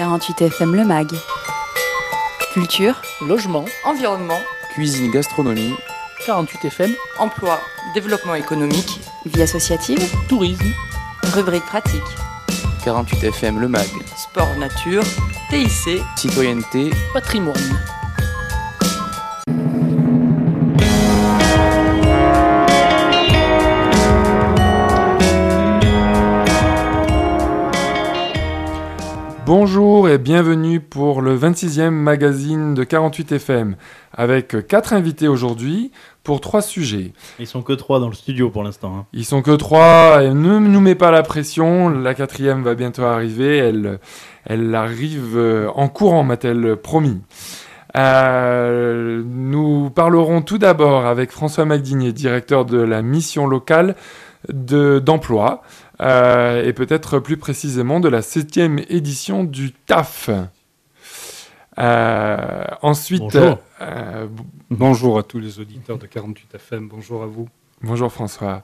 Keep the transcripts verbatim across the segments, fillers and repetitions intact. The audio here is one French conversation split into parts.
quarante-huit F M Le Mag. Culture, logement, environnement, cuisine, gastronomie. quarante-huit F M, emploi, développement économique, vie associative, tourisme, rubrique pratique, quarante-huit F M Le Mag. sport nature, T I C, Citoyenneté, patrimoine. Bonjour et bienvenue pour le vingt-sixième magazine de quarante-huit F M, avec quatre invités aujourd'hui pour trois sujets. Ils sont que trois dans le studio pour l'instant. Hein. Ils sont que trois, et ne nous mets pas la pression, la quatrième va bientôt arriver, elle, elle arrive en courant, m'a-t-elle promis. Euh, nous parlerons tout d'abord avec François Magdinier, directeur de la mission locale de, d'emploi, euh, et peut-être plus précisément de la septième édition du T A F. Euh, ensuite, bonjour. Euh, bonjour à tous les auditeurs de quarante-huit F M, bonjour à vous. Bonjour François.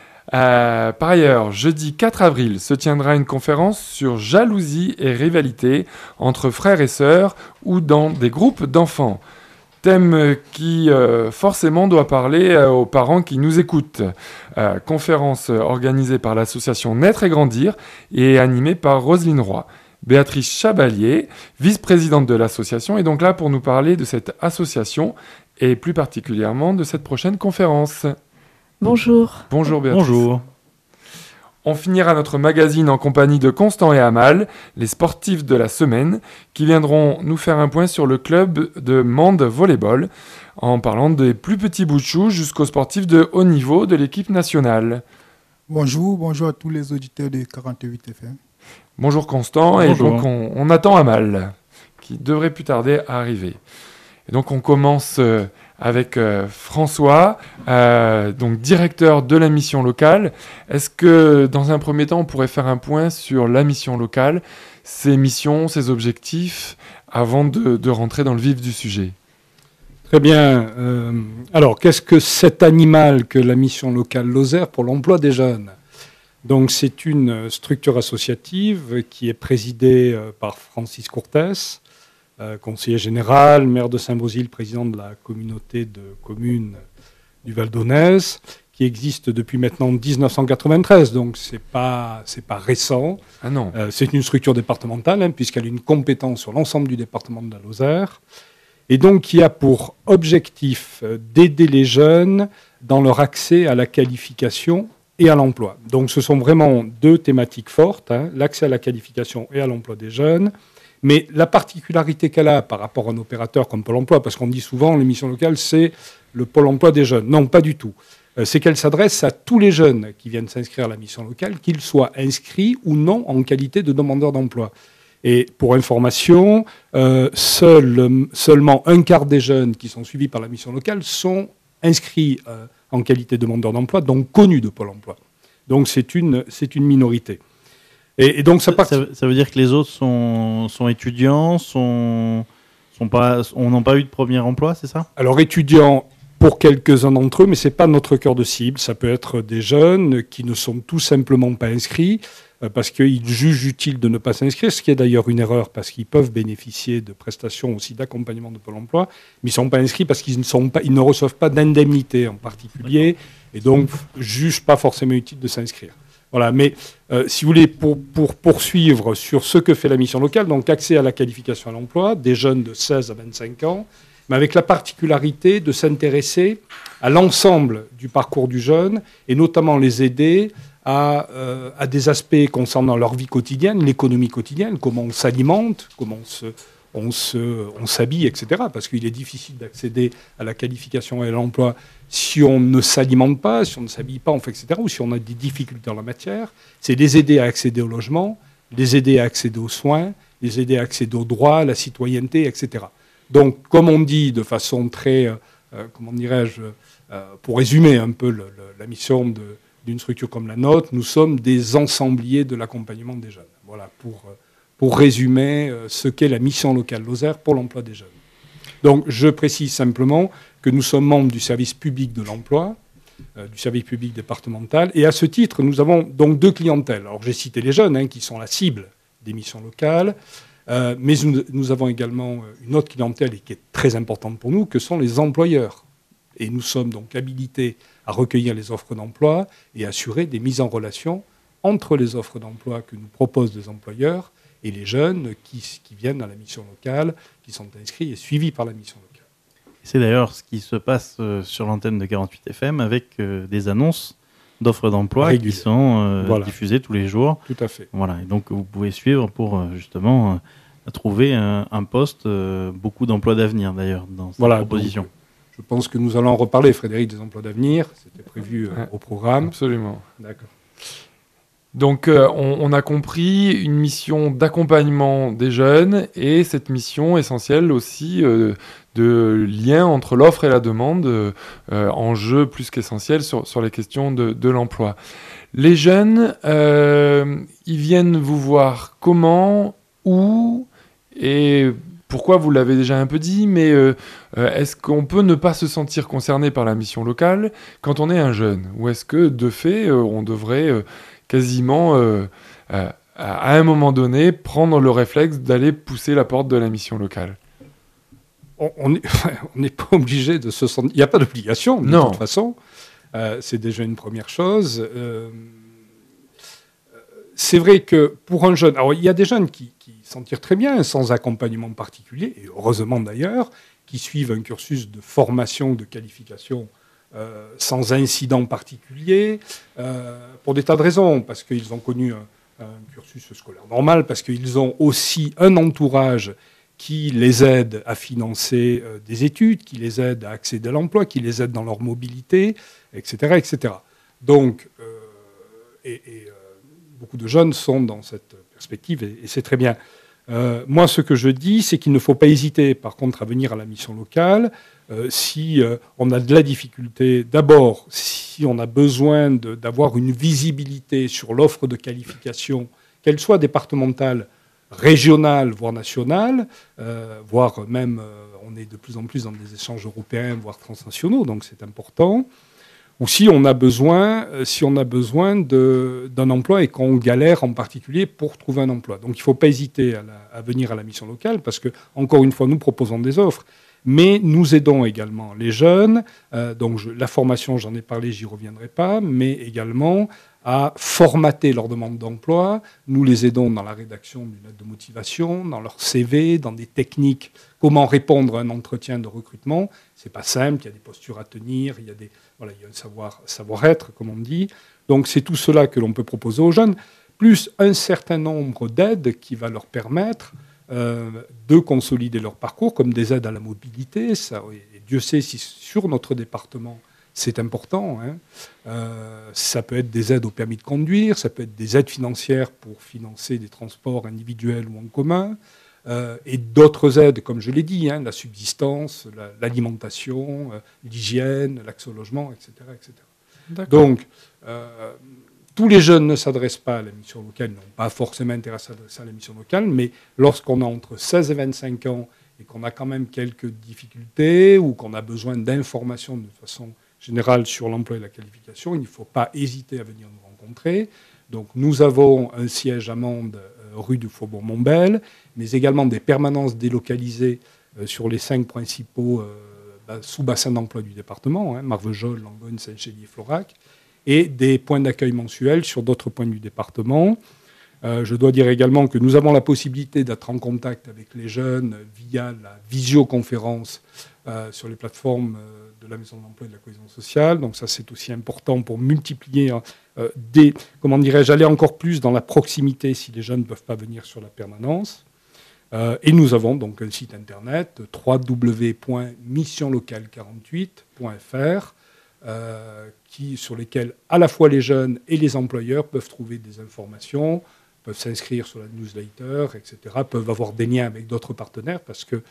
Euh, par ailleurs, jeudi quatre avril se tiendra une conférence sur jalousie et rivalité entre frères et sœurs ou dans des groupes d'enfants. Thème qui euh, forcément doit parler euh, aux parents qui nous écoutent. Euh, conférence organisée par l'association Naître et Grandir et animée par Roselyne Roy. Béatrice Chabalier, vice-présidente de l'association, est donc là pour nous parler de cette association et plus particulièrement de cette prochaine conférence. Bonjour. Bonjour Béatrice. Bonjour. On finira notre magazine en compagnie de Constant et Amal, les sportifs de la semaine, qui viendront nous faire un point sur le club de Mende Volleyball, en parlant des plus petits bouts de chou jusqu'aux sportifs de haut niveau de l'équipe nationale. Bonjour, bonjour à tous les auditeurs de quarante-huit F M. Bonjour Constant, bonjour. Et donc on, on attend Amal, qui devrait plus tarder à arriver. Et donc on commence euh, avec euh, François, euh, donc directeur de la mission locale. Est-ce que dans un premier temps on pourrait faire un point sur la mission locale, ses missions, ses objectifs, avant de, de rentrer dans le vif du sujet? Très bien. Euh, alors, qu'est-ce que cet animal que la mission locale Lozère pour l'emploi des jeunes ? Donc, c'est une structure associative qui est présidée euh, par Francis Courtès, euh, conseiller général, maire de Saint-Brésil, président de la communauté de communes du Val d'Aunez, qui existe depuis maintenant dix-neuf cent quatre-vingt-treize, donc c'est pas c'est pas récent. Ah non. Euh, c'est une structure départementale, hein, puisqu'elle a une compétence sur l'ensemble du département de la Lozère, et donc qui a pour objectif euh, d'aider les jeunes dans leur accès à la qualification et à l'emploi. Donc ce sont vraiment deux thématiques fortes, hein, l'accès à la qualification et à l'emploi des jeunes. Mais la particularité qu'elle a par rapport à un opérateur comme Pôle emploi, parce qu'on dit souvent les missions locales, c'est le Pôle emploi des jeunes. Non, pas du tout. Euh, c'est qu'elle s'adresse à tous les jeunes qui viennent s'inscrire à la mission locale, qu'ils soient inscrits ou non en qualité de demandeurs d'emploi. Et pour information, euh, seul, seulement un quart des jeunes qui sont suivis par la mission locale sont inscrits euh, en qualité de demandeurs d'emploi, donc connus de Pôle emploi. Donc c'est une, c'est une minorité. Et, et donc ça, part... ça, ça veut dire que les autres sont, sont étudiants, sont, sont pas, on n'a pas eu de premier emploi, c'est ça ? Alors étudiants pour quelques-uns d'entre eux, mais ce n'est pas notre cœur de cible. Ça peut être des jeunes qui ne sont tout simplement pas inscrits euh, parce qu'ils jugent utile de ne pas s'inscrire, ce qui est d'ailleurs une erreur parce qu'ils peuvent bénéficier de prestations aussi d'accompagnement de Pôle emploi, mais ils ne sont pas inscrits parce qu'ils ne, sont pas, ils ne reçoivent pas d'indemnité en particulier et donc ne jugent pas forcément utile de s'inscrire. Voilà, mais euh, si vous voulez, pour, pour poursuivre sur ce que fait la mission locale, donc accès à la qualification à l'emploi, des jeunes de seize à vingt-cinq ans, mais avec la particularité de s'intéresser à l'ensemble du parcours du jeune et notamment les aider à, euh, à des aspects concernant leur vie quotidienne, l'économie quotidienne, comment on s'alimente, comment on se... On, se, on s'habille, et cetera. Parce qu'il est difficile d'accéder à la qualification et à l'emploi si on ne s'alimente pas, si on ne s'habille pas, et cetera, ou si on a des difficultés en la matière. C'est les aider à accéder au logement, les aider à accéder aux soins, les aider à accéder aux droits, à la citoyenneté, et cetera. Donc, comme on dit de façon très, euh, comment dirais-je, euh, pour résumer un peu le, le, la mission de, d'une structure comme la nôtre, nous sommes des ensembliers de l'accompagnement des jeunes. Voilà, pour... Euh, pour résumer ce qu'est la mission locale Lozère pour l'emploi des jeunes. Donc, je précise simplement que nous sommes membres du service public de l'emploi, euh, du service public départemental, et à ce titre, nous avons donc deux clientèles. Alors, j'ai cité les jeunes, hein, qui sont la cible des missions locales, Euh, mais nous, nous avons également une autre clientèle et qui est très importante pour nous, que sont les employeurs. Et nous sommes donc habilités à recueillir les offres d'emploi et assurer des mises en relation entre les offres d'emploi que nous proposent les employeurs et les jeunes qui, qui viennent à la mission locale, qui sont inscrits et suivis par la mission locale. C'est d'ailleurs ce qui se passe euh, sur l'antenne de quarante-huit F M avec euh, des annonces d'offres d'emploi Régulier. qui sont euh, Voilà. diffusées tous les jours. Tout à fait. Voilà, et donc vous pouvez suivre pour euh, justement euh, trouver un, un poste, euh, beaucoup d'emplois d'avenir d'ailleurs dans cette Voilà, proposition. donc, je pense que nous allons en reparler, Frédéric, des emplois d'avenir. C'était prévu euh, Ouais. au programme. Absolument. D'accord. Donc, euh, on, on a compris une mission d'accompagnement des jeunes et cette mission essentielle aussi euh, de lien entre l'offre et la demande, euh, enjeu plus qu'essentiel sur, sur les questions de, de l'emploi. Les jeunes, euh, ils viennent vous voir comment, où et pourquoi, vous l'avez déjà un peu dit, mais euh, euh, est-ce qu'on peut ne pas se sentir concerné par la mission locale quand on est un jeune? Ou est-ce que, de fait, euh, on devrait... Euh, quasiment, euh, euh, à un moment donné, prendre le réflexe d'aller pousser la porte de la mission locale? On n'est pas obligé de se sentir... Il n'y a pas d'obligation, de Non. toute façon. Euh, c'est déjà une première chose. Euh, c'est vrai que pour un jeune... Alors, il y a des jeunes qui, qui s'en tirent très bien, sans accompagnement particulier, et heureusement d'ailleurs, qui suivent un cursus de formation, de qualification Euh, sans incident particulier, euh, pour des tas de raisons, parce qu'ils ont connu un, un cursus scolaire normal, parce qu'ils ont aussi un entourage qui les aide à financer euh, des études, qui les aide à accéder à l'emploi, qui les aide dans leur mobilité, et cetera, et cetera. Donc, euh, et, et euh, beaucoup de jeunes sont dans cette perspective, et, et c'est très bien. Euh, moi, ce que je dis, c'est qu'il ne faut pas hésiter, par contre, à venir à la mission locale. Euh, si euh, on a de la difficulté, d'abord, si on a besoin de, d'avoir une visibilité sur l'offre de qualification, qu'elle soit départementale, régionale, voire nationale, euh, voire même, euh, on est de plus en plus dans des échanges européens, voire transnationaux, donc c'est important. Ou si on a besoin, euh, si on a besoin de, d'un emploi et qu'on galère en particulier pour trouver un emploi. Donc il ne faut pas hésiter à, la, à venir à la mission locale parce que, encore une fois, nous proposons des offres. Mais nous aidons également les jeunes, euh, donc je, la formation, j'en ai parlé, j'y reviendrai pas, mais également à formater leur demande d'emploi. Nous les aidons dans la rédaction d'une lettre de motivation, dans leur C V, dans des techniques, comment répondre à un entretien de recrutement. C'est pas simple, il y a des postures à tenir, il y a, des, voilà, il y a un savoir, savoir-être, comme on dit. Donc c'est tout cela que l'on peut proposer aux jeunes, plus un certain nombre d'aides qui va leur permettre Euh, de consolider leur parcours, comme des aides à la mobilité. Ça, et Dieu sait si sur notre département, c'est important. Hein. Euh, ça peut être des aides au permis de conduire, ça peut être des aides financières pour financer des transports individuels ou en commun, euh, et d'autres aides, comme je l'ai dit, hein, la subsistance, la, l'alimentation, euh, l'hygiène, l'accès au logement, et cetera, et cetera. D'accord. Donc, euh, tous les jeunes ne s'adressent pas à la mission locale, n'ont pas forcément intérêt à s'adresser à la mission locale, mais lorsqu'on a entre seize et vingt-cinq ans et qu'on a quand même quelques difficultés ou qu'on a besoin d'informations de façon générale sur l'emploi et la qualification, il ne faut pas hésiter à venir nous rencontrer. Donc nous avons un siège à Mende, euh, rue du Faubourg-Montbel, mais également des permanences délocalisées euh, sur les cinq principaux euh, bah, sous-bassins d'emploi du département, hein, Marvejols, Langogne, Saint-Chély et Florac, et des points d'accueil mensuels sur d'autres points du département. Euh, je dois dire également que nous avons la possibilité d'être en contact avec les jeunes via la visioconférence euh, sur les plateformes euh, de la Maison de l'Emploi et de la Cohésion sociale. Donc ça, c'est aussi important pour multiplier euh, des... Comment dirais-je, aller encore plus dans la proximité si les jeunes ne peuvent pas venir sur la permanence. Euh, et nous avons donc un site internet, w w w point mission locale quarante-huit point f r, Euh, qui, sur lesquels à la fois les jeunes et les employeurs peuvent trouver des informations, peuvent s'inscrire sur la newsletter, et cetera, peuvent avoir des liens avec d'autres partenaires, parce que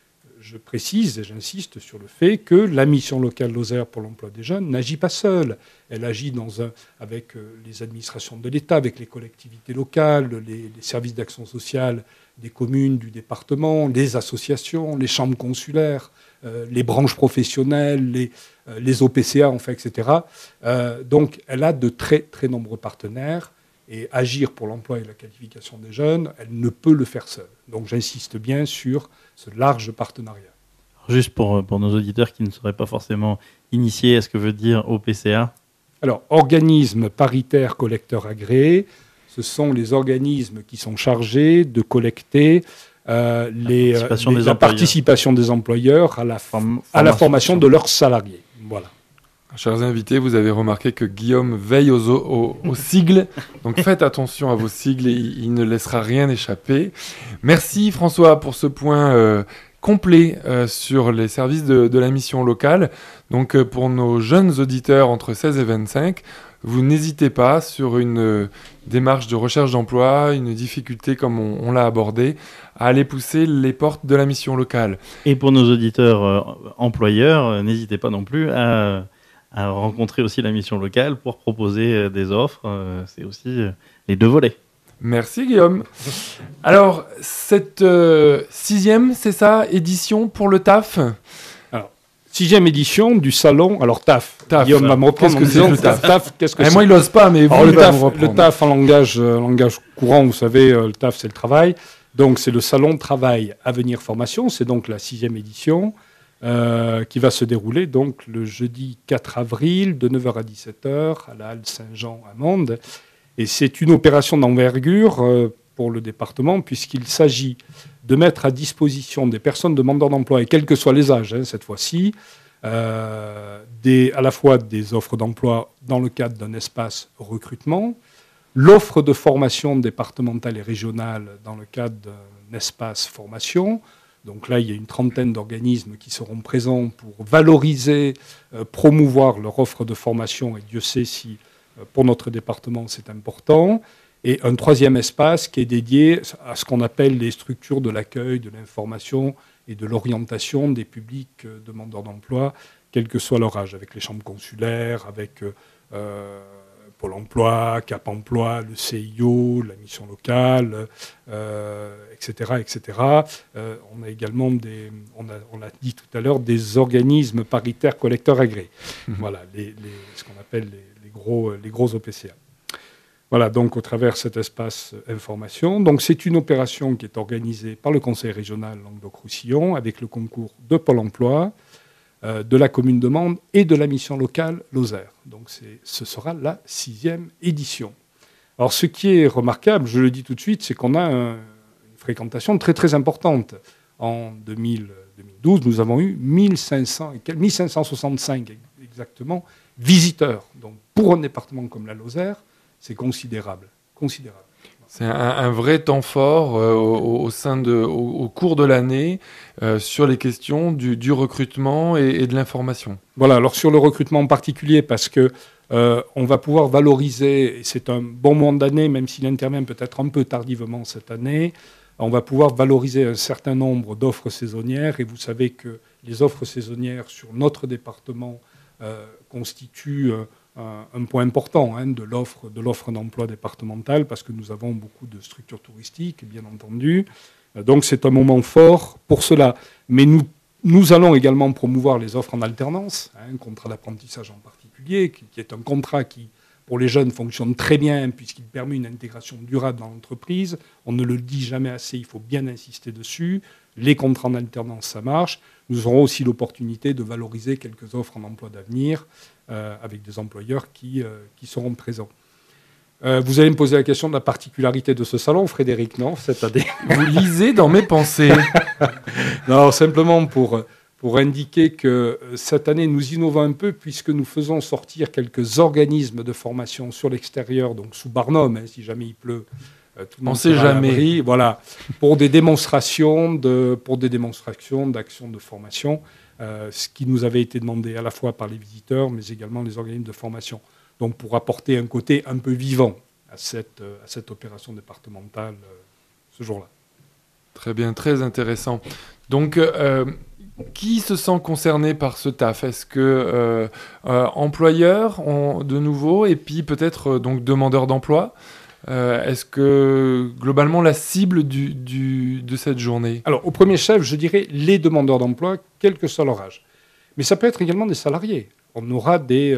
je précise et j'insiste sur le fait que la mission locale Lozère pour l'emploi des jeunes n'agit pas seule. Elle agit dans un, avec les administrations de l'État, avec les collectivités locales, les, les services d'action sociale des communes, du département, les associations, les chambres consulaires, euh, les branches professionnelles, les, euh, les O P C A, enfin, et cetera. Euh, donc, elle a de très, très nombreux partenaires et agir pour l'emploi et la qualification des jeunes, elle ne peut le faire seule. Donc j'insiste bien sur ce large partenariat. Juste pour, pour nos auditeurs qui ne seraient pas forcément initiés à ce que veut dire O P C A. Alors, organismes paritaires collecteurs agréés, ce sont les organismes qui sont chargés de collecter euh, les, participation les, des la employeurs. participation des employeurs à la, Form- à la formation. formation de leurs salariés. Voilà. Chers invités, vous avez remarqué que Guillaume veille aux, aux, aux sigles, donc faites attention à vos sigles, et il, il ne laissera rien échapper. Merci François pour ce point euh, complet euh, sur les services de, de la mission locale. Donc euh, pour nos jeunes auditeurs entre seize et vingt-cinq, vous n'hésitez pas sur une euh, démarche de recherche d'emploi, une difficulté comme on, on l'a abordé, à aller pousser les portes de la mission locale. Et pour nos auditeurs euh, employeurs, euh, n'hésitez pas non plus à, à rencontrer aussi la mission locale pour proposer euh, des offres. Euh, c'est aussi euh, les deux volets. Merci Guillaume. Alors, cette euh, sixième, c'est ça, édition pour le T A F ? Sixième édition du salon, alors T A F. T A F, Guillaume va me reprendre qu'est-ce que en c'est disant que le T A F? T A F, qu'est-ce que Eh, c'est? moi, il n'ose pas, mais vous, Alors, le il T A va F, vous reprendre. le T A F en langage, euh, langage courant, vous savez, euh, le T A F, c'est le travail. Donc, c'est le salon Travail Avenir Formation. C'est donc la sixième édition euh, qui va se dérouler donc le jeudi quatre avril de neuf heures à dix-sept heures à la halle Saint-Jean à Mende. Et c'est une opération d'envergure euh, pour le département puisqu'il s'agit de mettre à disposition des personnes demandeurs d'emploi, et quels que soient les âges, hein, cette fois-ci, Euh, des, à la fois des offres d'emploi dans le cadre d'un espace recrutement, l'offre de formation départementale et régionale dans le cadre d'un espace formation. Donc là, il y a une trentaine d'organismes qui seront présents pour valoriser, euh, promouvoir leur offre de formation, et Dieu sait si euh, pour notre département c'est important. Et un troisième espace qui est dédié à ce qu'on appelle les structures de l'accueil, de l'information et de l'orientation des publics euh, demandeurs d'emploi, quel que soit leur âge, avec les chambres consulaires, avec euh, Pôle emploi, Cap emploi, le C I O, la mission locale, euh, et cetera, et cetera. Euh, on a également, des, on, a, on l'a dit tout à l'heure, des organismes paritaires collecteurs agréés. Mmh. Voilà, les, les, ce qu'on appelle les, les, gros, les gros O P C A. Voilà, donc au travers de cet espace information. Donc c'est une opération qui est organisée par le Conseil régional Languedoc-Roussillon avec le concours de Pôle emploi, euh, de la commune de Mende et de la mission locale Lozère. Donc c'est, ce sera la sixième édition. Alors ce qui est remarquable, je le dis tout de suite, c'est qu'on a un, une fréquentation très très importante. En deux mille douze, nous avons eu mille cinq cents, mille cinq cent soixante-cinq exactement visiteurs. Donc pour un département comme la Lozère, c'est considérable, considérable. C'est un, un vrai temps fort euh, au, au, sein de, au, au cours de l'année euh, sur les questions du, du recrutement et, et de l'information. Voilà, alors sur le recrutement en particulier, parce que euh, on va pouvoir valoriser, et c'est un bon moment d'année, même s'il intervient peut-être un peu tardivement cette année, on va pouvoir valoriser un certain nombre d'offres saisonnières, et vous savez que les offres saisonnières sur notre département euh, constituent euh, un, un point important hein, de l'offre de l'offre d'emploi départementale, parce que nous avons beaucoup de structures touristiques, bien entendu. Donc c'est un moment fort pour cela. Mais nous, nous allons également promouvoir les offres en alternance, hein, un contrat d'apprentissage en particulier, qui, qui est un contrat qui, pour les jeunes, fonctionne très bien, puisqu'il permet une intégration durable dans l'entreprise. On ne le dit jamais assez, il faut bien insister dessus. Les contrats en alternance, ça marche. Nous aurons aussi l'opportunité de valoriser quelques offres en emploi d'avenir euh, avec des employeurs qui, euh, qui seront présents. Euh, vous allez me poser la question de la particularité de ce salon, Frédéric, non, cette année? Vous lisez dans mes pensées. Non, simplement pour, pour indiquer que cette année, nous innovons un peu puisque nous faisons sortir quelques organismes de formation sur l'extérieur, donc sous Barnum, hein, si jamais il pleut. Euh, tout le On monde ne sait sera à jamais. l'abri, voilà, pour des démonstrations, de, pour des démonstrations d'actions de formation, euh, ce qui nous avait été demandé à la fois par les visiteurs, mais également les organismes de formation. Donc pour apporter un côté un peu vivant à cette, à cette opération départementale euh, ce jour-là. Très bien, très intéressant. Donc, euh, qui se sent concerné par ce T A F? Est-ce que euh, euh, employeurs, ont, de nouveau, et puis peut-être euh, donc demandeurs d'emploi? Euh, est-ce que, globalement, la cible du, du, de cette journée? Alors, au premier chef, je dirais les demandeurs d'emploi, quel que soit leur âge. Mais ça peut être également des salariés. On aura des, euh,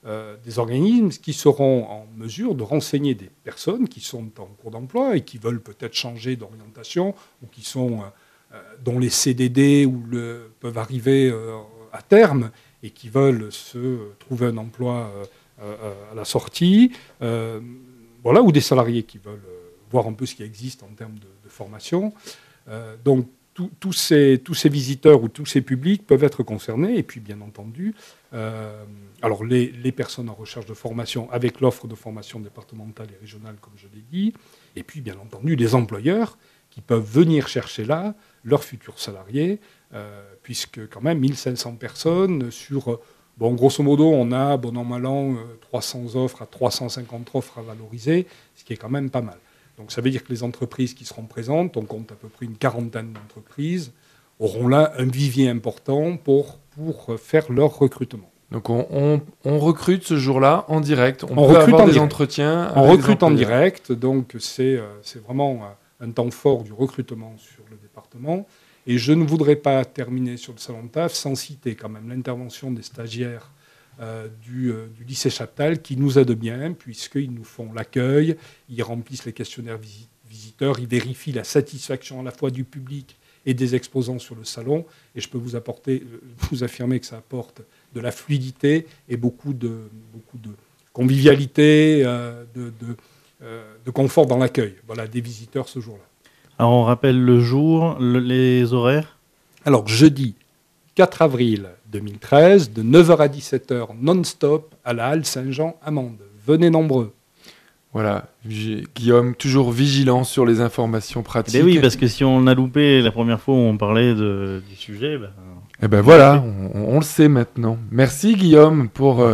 euh, des organismes qui seront en mesure de renseigner des personnes qui sont en cours d'emploi et qui veulent peut-être changer d'orientation ou qui sont, euh, dont les C D D ou le, peuvent arriver euh, à terme et qui veulent se trouver un emploi euh, euh, à la sortie. Euh, voilà, ou des salariés qui veulent voir un peu ce qui existe en termes de, de formation. Euh, donc, tous ces, tous ces visiteurs ou tous ces publics peuvent être concernés. Et puis, bien entendu, euh, alors les, les personnes en recherche de formation avec l'offre de formation départementale et régionale, comme je l'ai dit. Et puis, bien entendu, les employeurs qui peuvent venir chercher là leurs futurs salariés, euh, puisque quand même mille cinq cents personnes sur... Bon, grosso modo, on a, bon an, mal an, trois cents offres à trois cent cinquante offres à valoriser, ce qui est quand même pas mal. Donc ça veut dire que les entreprises qui seront présentes, on compte à peu près une quarantaine d'entreprises, auront là un vivier important pour, pour faire leur recrutement. Donc on, on, on recrute ce jour-là en direct, on, on peut recrute avoir en des direct. entretiens. On recrute en direct, donc c'est, c'est vraiment un temps fort du recrutement sur le département. Et je ne voudrais pas terminer sur le salon de T A F sans citer quand même l'intervention des stagiaires Euh, du, euh, du lycée Chaptal qui nous aident bien puisqu'ils nous font l'accueil, ils remplissent les questionnaires visi- visiteurs, ils vérifient la satisfaction à la fois du public et des exposants sur le salon. Et je peux vous, apporter, euh, vous affirmer que ça apporte de la fluidité et beaucoup de, beaucoup de convivialité, euh, de, de, euh, de confort dans l'accueil, voilà, des visiteurs ce jour-là. Alors on rappelle le jour, le, les horaires. Alors jeudi quatre avril deux mille treize, de neuf heures à dix-sept heures non-stop à la Halle Saint-Jean-Amande. Venez nombreux. Voilà, Guillaume, toujours vigilant sur les informations pratiques. Eh oui, parce que si on a loupé la première fois où on parlait de, du sujet... Ben... Eh ben voilà, on, on le sait maintenant. Merci Guillaume pour euh,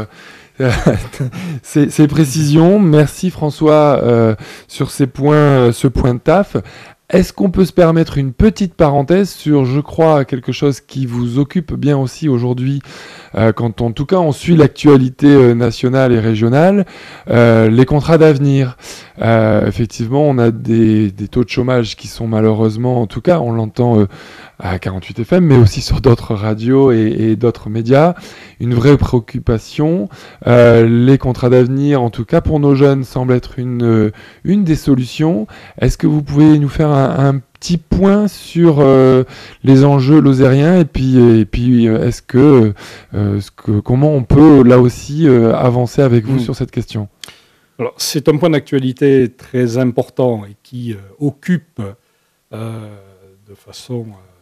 ces, ces précisions. Merci François euh, sur ces points, ce point de taf. Est-ce qu'on peut se permettre une petite parenthèse sur, je crois, quelque chose qui vous occupe bien aussi aujourd'hui, euh, quand en tout cas on suit l'actualité euh, nationale et régionale, euh, les contrats d'avenir. Euh, effectivement, on a des, des taux de chômage qui sont malheureusement, en tout cas, on l'entend euh, à quarante-huit F M, mais aussi sur d'autres radios et, et d'autres médias, une vraie préoccupation. Euh, les contrats d'avenir, en tout cas pour nos jeunes, semblent être une, une des solutions. Est-ce que vous pouvez nous faire un, un petit point sur euh, les enjeux lozériens et puis, et puis est-ce que, euh, ce que comment on peut là aussi euh, avancer avec vous mmh. sur cette question? Alors, c'est un point d'actualité très important et qui euh, occupe euh, de façon,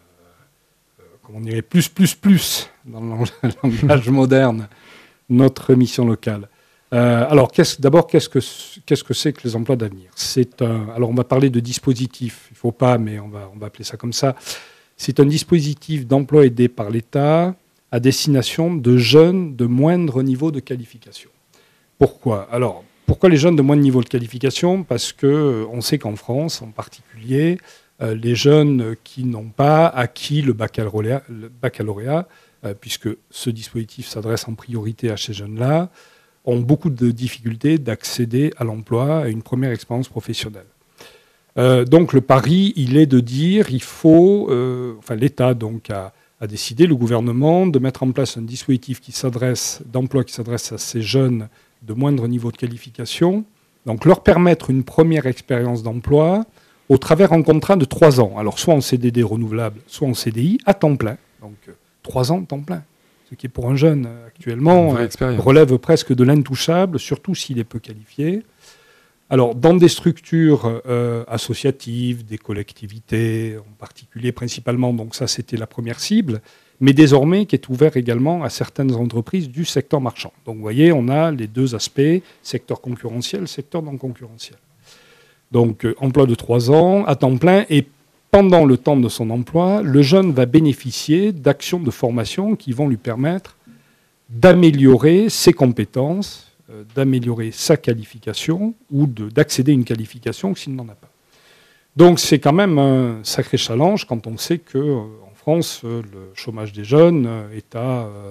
euh, comment on dirait, plus, plus, plus, dans le langage moderne, notre mission locale. Euh, alors, qu'est-ce, d'abord, qu'est-ce que, qu'est-ce que c'est que les emplois d'avenir? C'est un, alors, on va parler de dispositif, il ne faut pas, mais on va, on va appeler ça comme ça. C'est un dispositif d'emploi aidé par l'État à destination de jeunes de moindre niveau de qualification. Pourquoi? Alors, pourquoi les jeunes de moindre niveau de qualification? Parce qu'on sait qu'en France, en particulier, euh, les jeunes qui n'ont pas acquis le baccalauréat, le baccalauréat euh, puisque ce dispositif s'adresse en priorité à ces jeunes-là, ont beaucoup de difficultés d'accéder à l'emploi, à une première expérience professionnelle. Euh, donc le pari, il est de dire, il faut, euh, enfin l'État donc a, a décidé, le gouvernement, de mettre en place un dispositif qui s'adresse, d'emploi qui s'adresse à ces jeunes de moindre niveau de qualification, donc leur permettre une première expérience d'emploi au travers d'un contrat de trois ans. Alors soit en C D D renouvelable, soit en C D I à temps plein. Donc trois ans de temps plein. Ce qui est pour un jeune actuellement euh, relève presque de l'intouchable, surtout s'il est peu qualifié. Alors, dans des structures euh, associatives, des collectivités, en particulier principalement, donc ça c'était la première cible, mais désormais qui est ouvert également à certaines entreprises du secteur marchand. Donc vous voyez, on a les deux aspects, secteur concurrentiel, secteur non concurrentiel. Donc euh, emploi de trois ans, à temps plein, et pendant le temps de son emploi, le jeune va bénéficier d'actions de formation qui vont lui permettre d'améliorer ses compétences, euh, d'améliorer sa qualification ou de, d'accéder à une qualification s'il n'en a pas. Donc c'est quand même un sacré challenge quand on sait qu'en euh, France, euh, le chômage des jeunes est à euh,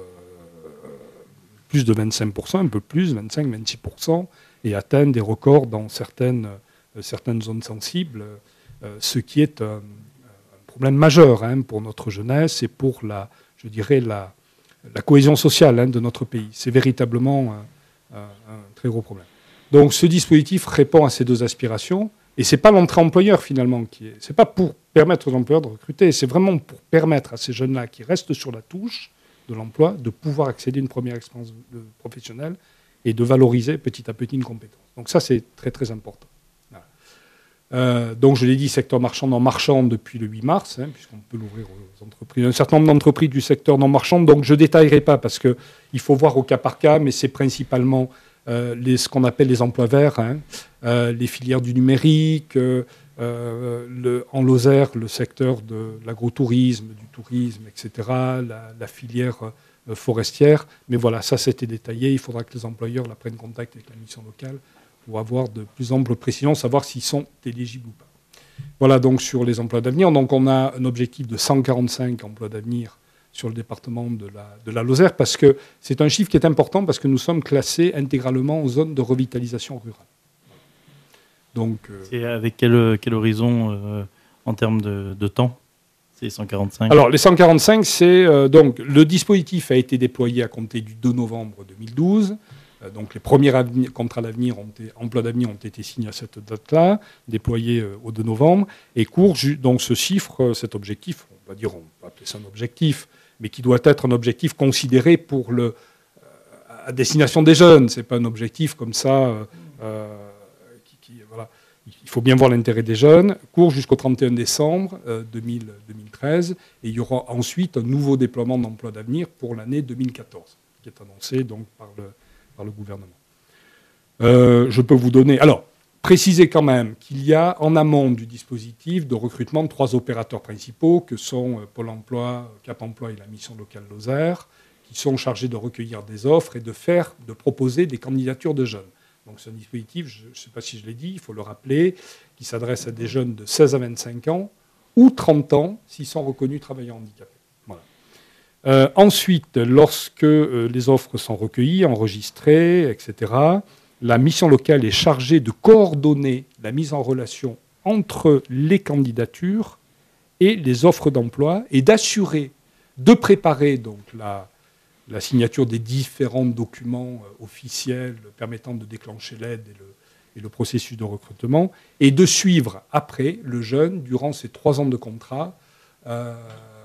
plus de vingt-cinq pour cent, un peu plus, vingt-cinq à vingt-six pour cent, et atteint des records dans certaines, euh, certaines zones sensibles. Euh, ce qui est un, un problème majeur hein, pour notre jeunesse et pour la, je dirais la, la cohésion sociale hein, de notre pays. C'est véritablement un, un, un très gros problème. Donc ce dispositif répond à ces deux aspirations. Et ce n'est pas l'entrée employeur finalement qui est. Ce n'est pas pour permettre aux employeurs de recruter, c'est vraiment pour permettre à ces jeunes-là qui restent sur la touche de l'emploi de pouvoir accéder à une première expérience professionnelle et de valoriser petit à petit une compétence. Donc ça, c'est très très important. Voilà. Euh, donc je l'ai dit, secteur marchand non marchand depuis le huit mars, hein, puisqu'on peut l'ouvrir aux entreprises. Un certain nombre d'entreprises du secteur non marchand, donc je ne détaillerai pas parce qu'il faut voir au cas par cas, mais c'est principalement euh, les, ce qu'on appelle les emplois verts, hein, euh, les filières du numérique, euh, euh, le, en Lozère, le secteur de l'agrotourisme, du tourisme, et cetera, la, la filière euh, forestière. Mais voilà, ça c'était détaillé. Il faudra que les employeurs là, prennent contact avec la mission locale pour avoir de plus amples précisions, savoir s'ils sont éligibles ou pas. Voilà donc sur les emplois d'avenir. Donc on a un objectif de cent quarante-cinq emplois d'avenir sur le département de la, de la Lozère, parce que c'est un chiffre qui est important, parce que nous sommes classés intégralement aux zones de revitalisation rurale. Donc, euh, c'est avec quel, quel horizon euh, en termes de, de temps, ces cent quarante-cinq? Alors, les cent quarante-cinq, c'est... Euh, donc, le dispositif a été déployé à compter du deux novembre deux mille douze. Euh, donc, les premiers contrats d'avenir, ont été, emplois d'avenir ont été signés à cette date-là, déployés euh, au deux novembre. Et court, donc, ce chiffre, euh, cet objectif, on va dire, on va appeler ça un objectif, mais qui doit être un objectif considéré pour le, euh, à destination des jeunes. Ce n'est pas un objectif comme ça... Euh, euh, Voilà. Il faut bien voir l'intérêt des jeunes. Court jusqu'au trente et un décembre euh, deux mille treize. Et il y aura ensuite un nouveau déploiement d'emplois d'avenir pour l'année deux mille quatorze, qui est annoncé donc, par, le, par le gouvernement. Euh, je peux vous donner... Alors, préciser quand même qu'il y a en amont du dispositif de recrutement trois opérateurs principaux, que sont euh, Pôle emploi, Cap emploi et la mission locale Lozère, qui sont chargés de recueillir des offres et de, faire, de proposer des candidatures de jeunes. Donc c'est un dispositif, je ne sais pas si je l'ai dit, il faut le rappeler, qui s'adresse à des jeunes de seize à vingt-cinq ans ou trente ans s'ils sont reconnus travailleurs handicapés. Voilà. Euh, ensuite, lorsque euh, les offres sont recueillies, enregistrées, et cetera, la mission locale est chargée de coordonner la mise en relation entre les candidatures et les offres d'emploi et d'assurer, de préparer donc la... la signature des différents documents euh, officiels permettant de déclencher l'aide et le, et le processus de recrutement, et de suivre après le jeune durant ces trois ans de contrat euh,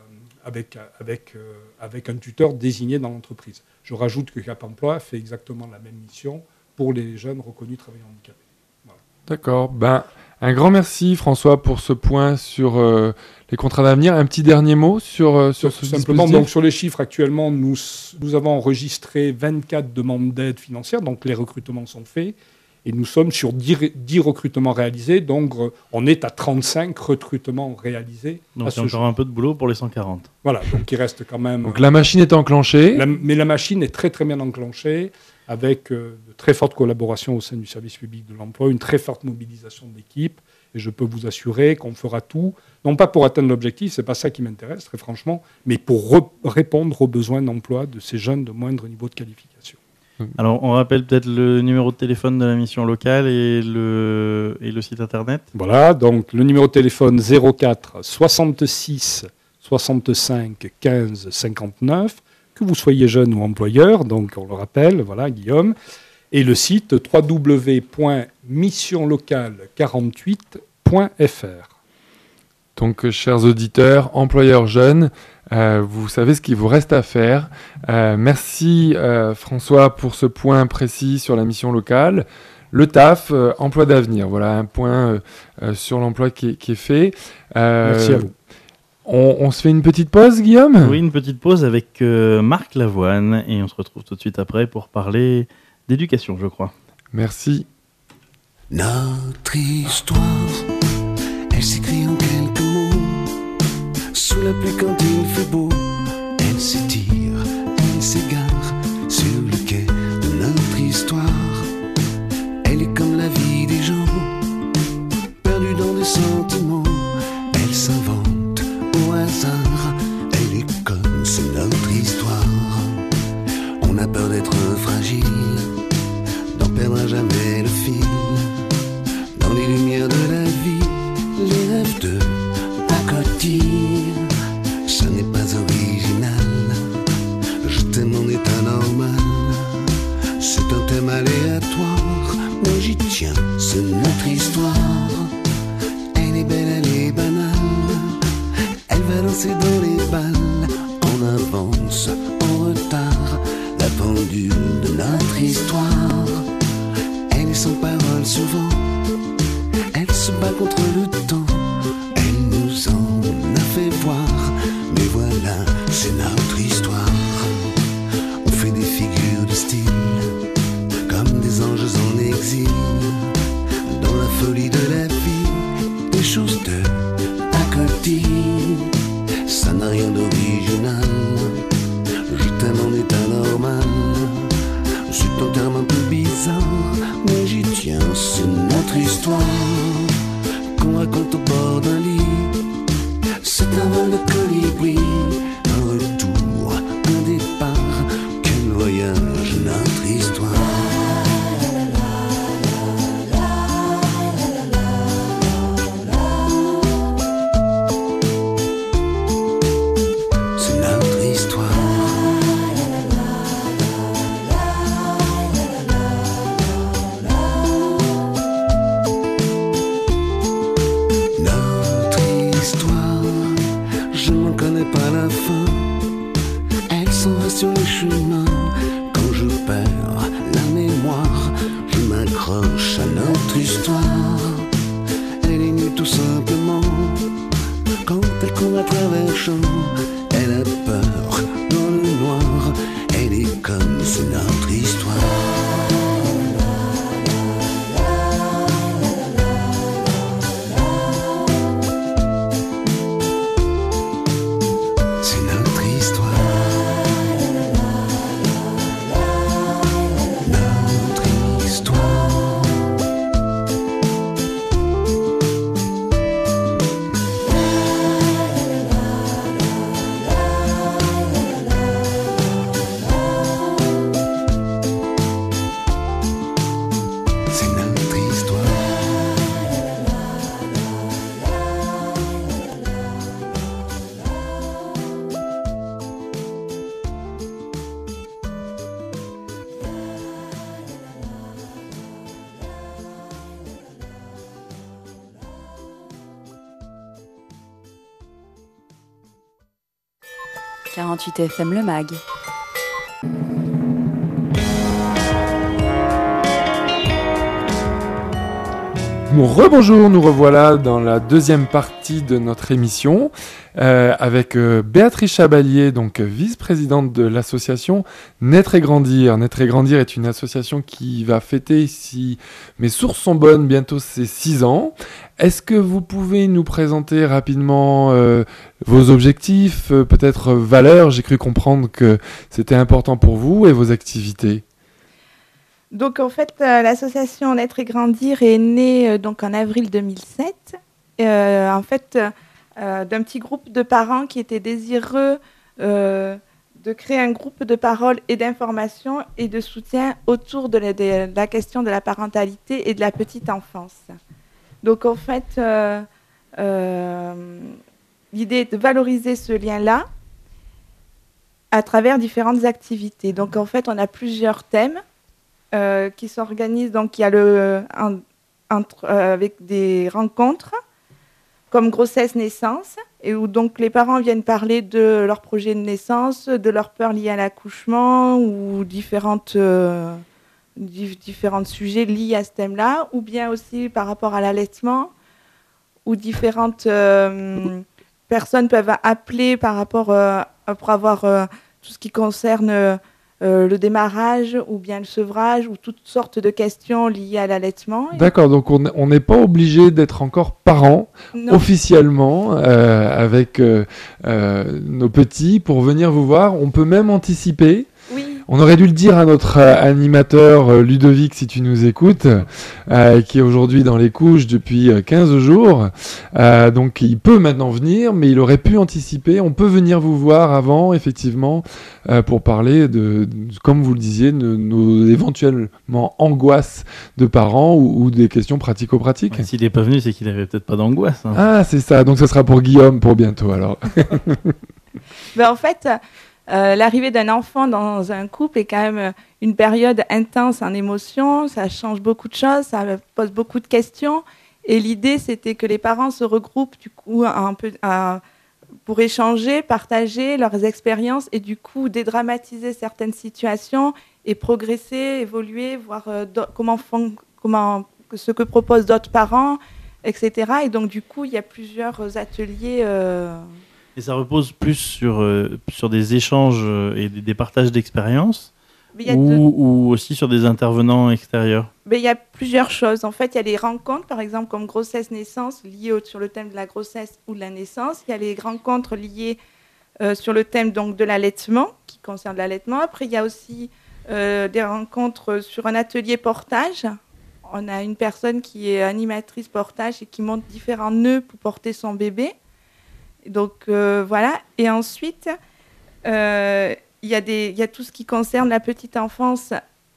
avec, avec, euh, avec un tuteur désigné dans l'entreprise. Je rajoute que Cap emploi fait exactement la même mission pour les jeunes reconnus travailleurs handicapés. Voilà. D'accord. Ben, un grand merci François pour ce point sur euh, les contrats d'avenir. Un petit dernier mot sur, euh, sur ce Simplement, dispositif. donc, sur les chiffres, actuellement, nous, nous avons enregistré vingt-quatre demandes d'aide financière, donc les recrutements sont faits, et nous sommes sur dix, dix recrutements réalisés, donc euh, on est à trente-cinq recrutements réalisés. Donc il y a encore un peu de boulot pour les cent quarante. Voilà, donc il reste quand même... Donc la machine est enclenchée. La, mais la machine est très très bien enclenchée, avec euh, de très fortes collaborations au sein du service public de l'emploi, une très forte mobilisation de l'équipe, et je peux vous assurer qu'on fera tout, non pas pour atteindre l'objectif, c'est pas ça qui m'intéresse, très franchement, mais pour re- répondre aux besoins d'emploi de ces jeunes de moindre niveau de qualification. Alors, on rappelle peut-être le numéro de téléphone de la mission locale et le, et le site internet. Voilà, donc le numéro de téléphone zéro quatre soixante-six soixante-cinq quinze cinquante-neuf, que vous soyez jeune ou employeur, donc on le rappelle, voilà, Guillaume, et le site w w w point mission locale quarante-huit point f r. Donc, euh, chers auditeurs, employeurs jeunes, euh, vous savez ce qu'il vous reste à faire. Euh, merci euh, François pour ce point précis sur la mission locale. Le T A F, euh, emploi d'avenir. Voilà un point euh, euh, sur l'emploi qui est, qui est fait. Euh, Merci à vous. On, on se fait une petite pause, Guillaume ? Oui, une petite pause avec euh, Marc Lavoine et on se retrouve tout de suite après pour parler d'éducation, je crois. Merci. Notre histoire, elle s'écrit en quelques mots. Sous la pluie quand il fait beau, elle s'étire, elle s'égare sur le quai de notre histoire. Elle est comme la vie des gens, perdue dans des sentiments. Elle s'invente au hasard, elle est comme c'est notre histoire. On a peur d'être fragile, d'en perdre à jamais le fil. Dans les lumières de la vie, les rêves de pacotille, ça n'est pas original. Je te se bat contre le temps. Elle nous en a fait voir, mais voilà, c'est notre histoire. On fait des figures de style, comme des anges en exil, dans la folie de la vie, des choses de pacotille. Ça n'a rien d'original, je t'aime en état normal. C'est un terme un peu bizarre, mais j'y tiens, c'est notre histoire qu'on raconte au bord d'un lit. C'est un vol de colibri, un retour, un départ. Quel voyage, notre histoire. C'est notre histoire. Pas la fin, elle s'en va sur les chemins. Quand je perds la mémoire, je m'accroche à notre histoire. Elle est nue tout simplement. Quand elle court à travers champs, elle a peur dans le noir. Elle est comme c'est notre histoire. quarante-huit F M Le Mag. Bon, rebonjour, nous revoilà dans la deuxième partie de notre émission euh, avec euh, Béatrice Chabalier, donc vice-présidente de l'association Naître et Grandir. Naître et Grandir est une association qui va fêter, si mes sources sont bonnes, bientôt ses six ans. Est-ce que vous pouvez nous présenter rapidement euh, vos objectifs, euh, peut-être euh, valeurs? J'ai cru comprendre que c'était important pour vous, et vos activités. Donc en fait, euh, l'association Naître et Grandir est née euh, donc en avril deux mille sept, euh, en fait euh, d'un petit groupe de parents qui étaient désireux euh, de créer un groupe de parole et d'information et de soutien autour de la, de la question de la parentalité et de la petite enfance. Donc en fait, euh, euh, l'idée est de valoriser ce lien-là à travers différentes activités. Donc en fait, on a plusieurs thèmes euh, qui s'organisent. Donc il y a le, un, entre, euh, avec des rencontres comme grossesse-naissance, et où donc les parents viennent parler de leur projet de naissance, de leurs peurs liées à l'accouchement ou différentes... Euh, différents sujets liés à ce thème-là, ou bien aussi par rapport à l'allaitement, où différentes euh, personnes peuvent appeler par rapport euh, pour avoir euh, tout ce qui concerne euh, le démarrage ou bien le sevrage, ou toutes sortes de questions liées à l'allaitement. D'accord, donc on n'est pas obligé d'être encore parent non. officiellement euh, avec euh, euh, nos petits pour venir vous voir. On peut même anticiper. Oui. On aurait dû le dire à notre euh, animateur euh, Ludovic, si tu nous écoutes, euh, qui est aujourd'hui dans les couches depuis euh, quinze jours. Euh, donc il peut maintenant venir, mais il aurait pu anticiper. On peut venir vous voir avant, effectivement, euh, pour parler de, de, comme vous le disiez, de nos éventuellement angoisses de parents ou, ou des questions pratico-pratiques. Ouais, s'il n'est pas venu, c'est qu'il n'avait peut-être pas d'angoisse. Hein. Ah, c'est ça. Donc ça sera pour Guillaume pour bientôt, alors. Ben, en fait... Euh, l'arrivée d'un enfant dans un couple est quand même une période intense en émotions, ça change beaucoup de choses, ça pose beaucoup de questions. Et l'idée, c'était que les parents se regroupent du coup un peu, un, pour échanger, partager leurs expériences et du coup dédramatiser certaines situations et progresser, évoluer, voir euh, comment font, comment, ce que proposent d'autres parents et cetera. Et donc, du coup, il y a plusieurs ateliers. Euh... Et ça repose plus sur, euh, sur des échanges et des, des partages d'expériences ou, de... ou aussi sur des intervenants extérieurs? Mais il y a plusieurs choses. En fait, il y a les rencontres, par exemple, comme grossesse-naissance, liées au, sur le thème de la grossesse ou de la naissance. Il y a les rencontres liées euh, sur le thème donc, de l'allaitement, qui concerne l'allaitement. Après, il y a aussi euh, des rencontres sur un atelier portage. On a une personne qui est animatrice portage et qui monte différents nœuds pour porter son bébé. Donc, euh, voilà. Et ensuite, euh, il y a des, il y a tout ce qui concerne la petite enfance.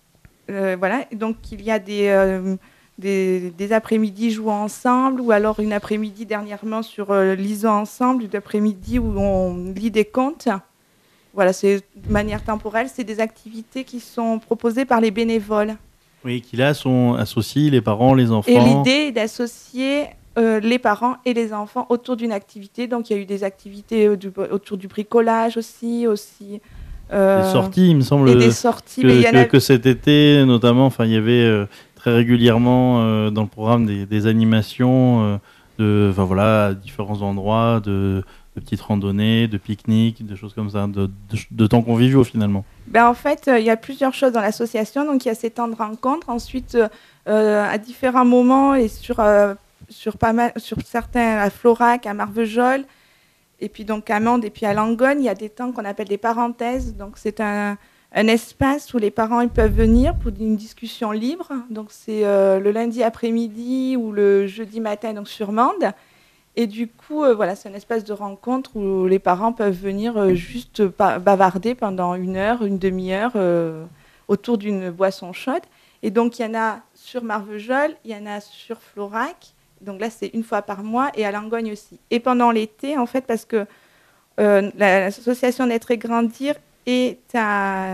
Euh, voilà. Et donc, il y a des, euh, des, des après-midi jouant ensemble, ou alors une après-midi dernièrement sur euh, lisant ensemble, une après-midi où on lit des contes. Voilà, c'est de manière temporelle. C'est des activités qui sont proposées par les bénévoles. Oui, qui là sont associés les parents, les enfants. Et l'idée est d'associer euh, les parents et les enfants autour d'une activité. Donc, il y a eu des activités euh, du, autour du bricolage aussi, aussi. Euh, des sorties, il me semble. Et des sorties, que, mais il y en que, a... que cet été, notamment, enfin, il y avait euh, très régulièrement euh, dans le programme des, des animations euh, de, enfin voilà, à différents endroits, de, de petites randonnées, de pique-niques, de choses comme ça, de, de, de temps conviviaux finalement. Ben en fait, euh, il y a plusieurs choses dans l'association. Donc, il y a ces temps de rencontre. Ensuite, euh, à différents moments et sur, euh, sur, pas mal, sur certains, à Florac, à Marvejols, et puis donc à Mende et puis à Langogne, il y a des temps qu'on appelle des parenthèses. Donc, c'est un, un espace où les parents ils peuvent venir pour une discussion libre. Donc, c'est euh, le lundi après-midi ou le jeudi matin donc sur Mende. Et du coup, euh, voilà, c'est un espace de rencontre où les parents peuvent venir euh, juste pa- bavarder pendant une heure, une demi-heure euh, autour d'une boisson chaude. Et donc, il y en a sur Marvejols, il y en a sur Florac. Donc là, c'est une fois par mois, et à Langogne aussi. Et pendant l'été, en fait, parce que euh, l'association Naître et Grandir est à...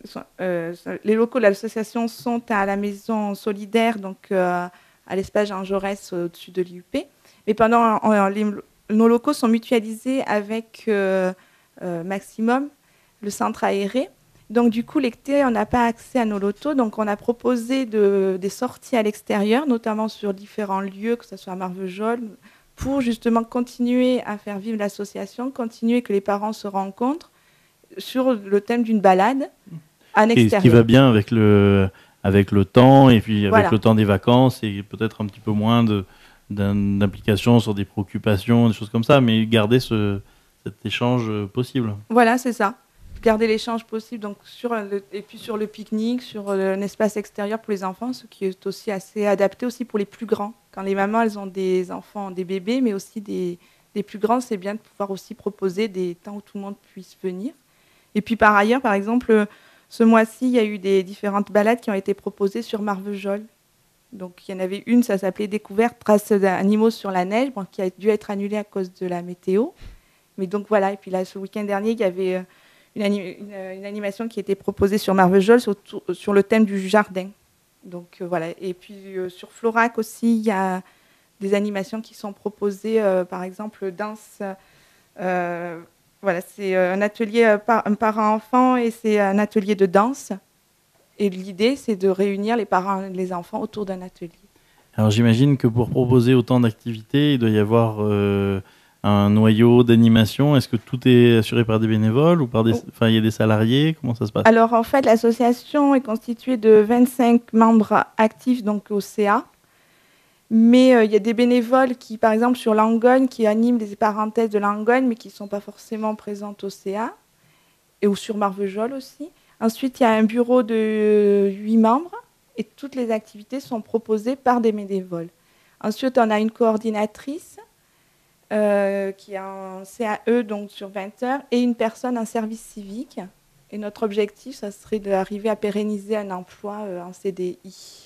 Euh, les locaux de l'association sont à la maison solidaire, donc euh, à l'espace Jean Jaurès, au-dessus de l'I U P. Mais pendant, en, en, les, nos locaux sont mutualisés avec euh, euh, Maximum, le centre aéré. Donc, du coup, l'été, on n'a pas accès à nos locaux. Donc, on a proposé de, des sorties à l'extérieur, notamment sur différents lieux, que ce soit à Marvejols, pour justement continuer à faire vivre l'association, continuer que les parents se rencontrent sur le thème d'une balade en extérieur. Et ce qui va bien avec le, avec le temps, et puis avec voilà. le temps des vacances, et peut-être un petit peu moins de... d'implication sur des préoccupations, des choses comme ça, mais garder ce, cet échange possible. Voilà, c'est ça. Garder l'échange possible, donc sur le, et puis sur le pique-nique, sur un espace extérieur pour les enfants, ce qui est aussi assez adapté aussi pour les plus grands. Quand les mamans, elles ont des enfants, des bébés, mais aussi des, des plus grands, c'est bien de pouvoir aussi proposer des temps où tout le monde puisse venir. Et puis par ailleurs, par exemple, ce mois-ci, il y a eu des différentes balades qui ont été proposées sur Marvejols. Donc, il y en avait une, ça s'appelait Découverte, traces d'animaux sur la neige, bon, qui a dû être annulée à cause de la météo. Mais donc, voilà. Et puis là, ce week-end dernier, il y avait une, anim- une, une animation qui était proposée sur Marvejols sur, sur le thème du jardin. Donc, euh, voilà. Et puis, euh, sur Florac aussi, il y a des animations qui sont proposées, euh, par exemple, danse. Euh, voilà, c'est un atelier euh, par, un parent-enfant et c'est un atelier de danse. Et l'idée, c'est de réunir les parents et les enfants autour d'un atelier. Alors j'imagine que pour proposer autant d'activités, il doit y avoir euh, un noyau d'animation. Est-ce que tout est assuré par des bénévoles ou par des, enfin, il y a des salariés? Comment ça se passe? Alors en fait, l'association est constituée de vingt-cinq membres actifs donc au C A. Mais euh, il y a des bénévoles qui, par exemple, sur Langogne, qui animent les parenthèses de Langogne, mais qui ne sont pas forcément présentes au C A, et ou sur Marvejols aussi. Ensuite, il y a un bureau de huit membres, et toutes les activités sont proposées par des bénévoles. Ensuite, on a une coordinatrice euh, qui est en C A E, donc sur vingt heures, et une personne en service civique. Et notre objectif, ça serait d'arriver à pérenniser un emploi euh, en C D I.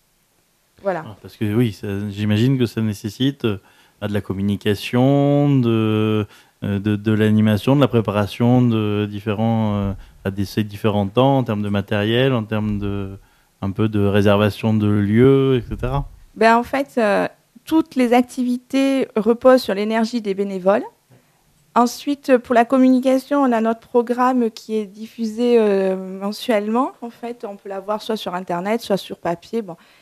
Voilà. Parce que oui, ça, j'imagine que ça nécessite euh, de la communication, de, euh, de, de l'animation, de la préparation de différents, euh, à des, ces différents temps en termes de matériel, en termes de un peu de réservation de lieux, et cetera. Ben, en fait, euh, toutes les activités reposent sur l'énergie des bénévoles. Ensuite, pour la communication, on a notre programme qui est diffusé euh, mensuellement. En fait, on peut l'avoir soit sur Internet, soit sur papier. Bon.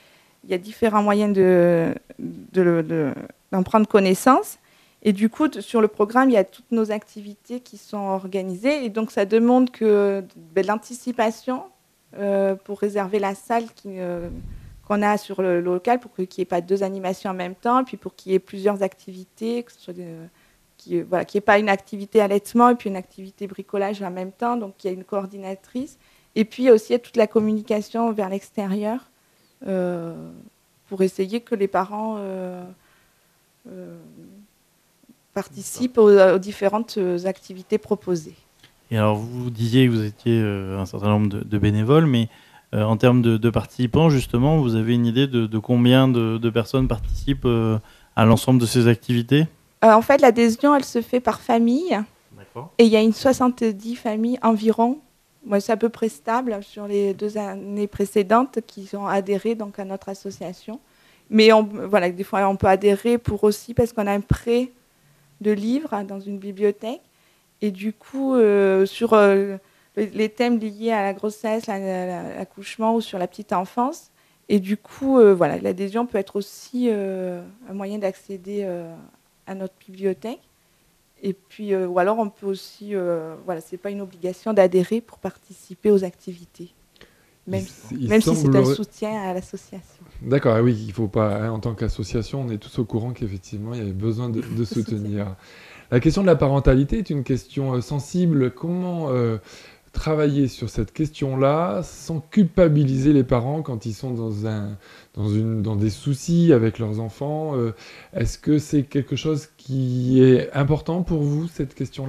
il y a différents moyens de, de, de, d'en prendre connaissance. Et du coup, sur le programme, il y a toutes nos activités qui sont organisées. Et donc, ça demande que ben, de l'anticipation euh, pour réserver la salle qui, euh, qu'on a sur le local, pour qu'il n'y ait pas deux animations en même temps, et puis pour qu'il y ait plusieurs activités, que ce soit de, qu'il voilà, qu'il n'y ait pas une activité allaitement et puis une activité bricolage en même temps. Donc, il y a une coordinatrice. Et puis, il y a aussi toute la communication vers l'extérieur euh, pour essayer que les parents euh, euh, participent aux, aux différentes activités proposées. Et alors, vous disiez que vous étiez euh, un certain nombre de, de bénévoles, mais euh, en termes de, de participants, justement, vous avez une idée de, de combien de, de personnes participent euh, à l'ensemble de ces activités ? euh, En fait, l'adhésion, elle se fait par famille. D'accord. Et il y a une soixante-dix familles environ. Moi, c'est à peu près stable sur les deux années précédentes qui ont adhéré donc, à notre association. Mais on, voilà, des fois, on peut adhérer pour aussi parce qu'on a un prêt de livres dans une bibliothèque. Et du coup, euh, sur euh, les thèmes liés à la grossesse, la, la, l'accouchement ou sur la petite enfance. Et du coup, euh, voilà, l'adhésion peut être aussi euh, un moyen d'accéder euh, à notre bibliothèque. Et puis, euh, ou alors on peut aussi, euh, voilà, c'est pas une obligation d'adhérer pour participer aux activités, même, Il, il même si c'est un semblerait... soutien à l'association. D'accord, oui, il faut pas, hein, en tant qu'association, on est tous au courant qu'effectivement, il y avait besoin de, de soutenir. La question de la parentalité est une question euh, sensible. Comment euh, travailler sur cette question-là sans culpabiliser les parents quand ils sont dans, un, dans, une, dans des soucis avec leurs enfants euh, Est-ce que c'est quelque chose qui est important pour vous, cette question-là ?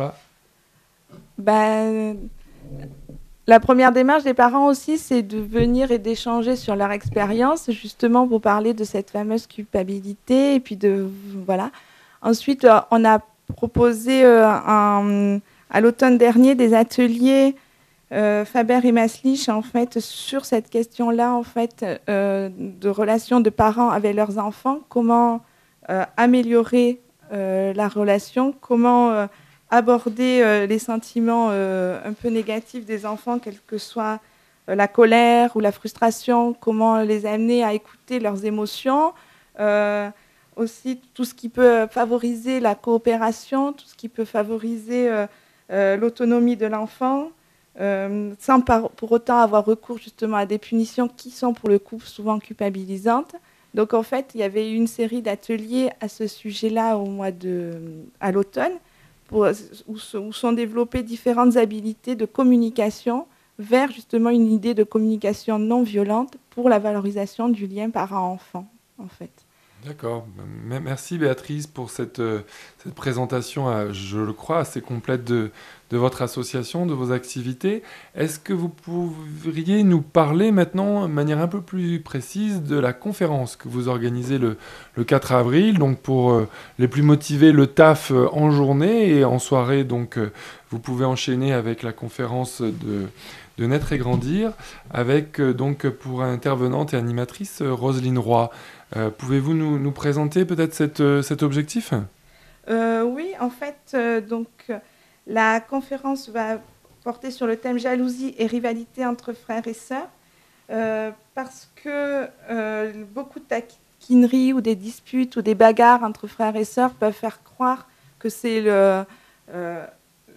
Ben, la première démarche des parents aussi, c'est de venir et d'échanger sur leur expérience, justement pour parler de cette fameuse culpabilité. Et puis de, voilà. Ensuite, euh, on a proposé euh, un, à l'automne dernier des ateliers euh, Faber et Maslich en fait sur cette question-là en fait euh, de relations de parents avec leurs enfants, comment euh, améliorer euh, la relation, comment euh, aborder euh, les sentiments euh, un peu négatifs des enfants, quelle que soit euh, la colère ou la frustration, comment les amener à écouter leurs émotions. Euh, aussi tout ce qui peut favoriser la coopération, tout ce qui peut favoriser euh, euh, l'autonomie de l'enfant, euh, sans par, pour autant avoir recours justement à des punitions qui sont pour le coup souvent culpabilisantes. Donc en fait, il y avait une série d'ateliers à ce sujet-là au mois de, à l'automne, pour, où, où sont développées différentes habiletés de communication vers justement une idée de communication non violente pour la valorisation du lien parent-enfant, en fait. D'accord. Merci Béatrice pour cette, cette présentation, je le crois, assez complète de, de votre association, de vos activités. Est-ce que vous pourriez nous parler maintenant de manière un peu plus précise de la conférence que vous organisez le, le quatre avril, donc pour les plus motivés, le T A F en journée et en soirée, donc vous pouvez enchaîner avec la conférence de... de Naître et Grandir, avec euh, donc pour intervenante et animatrice euh, Roselyne Roy. Euh, pouvez-vous nous, nous présenter peut-être cette, euh, cet objectif ? euh, Oui, en fait, euh, donc, la conférence va porter sur le thème jalousie et rivalité entre frères et sœurs, euh, parce que euh, beaucoup de taquineries ou des disputes ou des bagarres entre frères et sœurs peuvent faire croire que c'est le... Euh,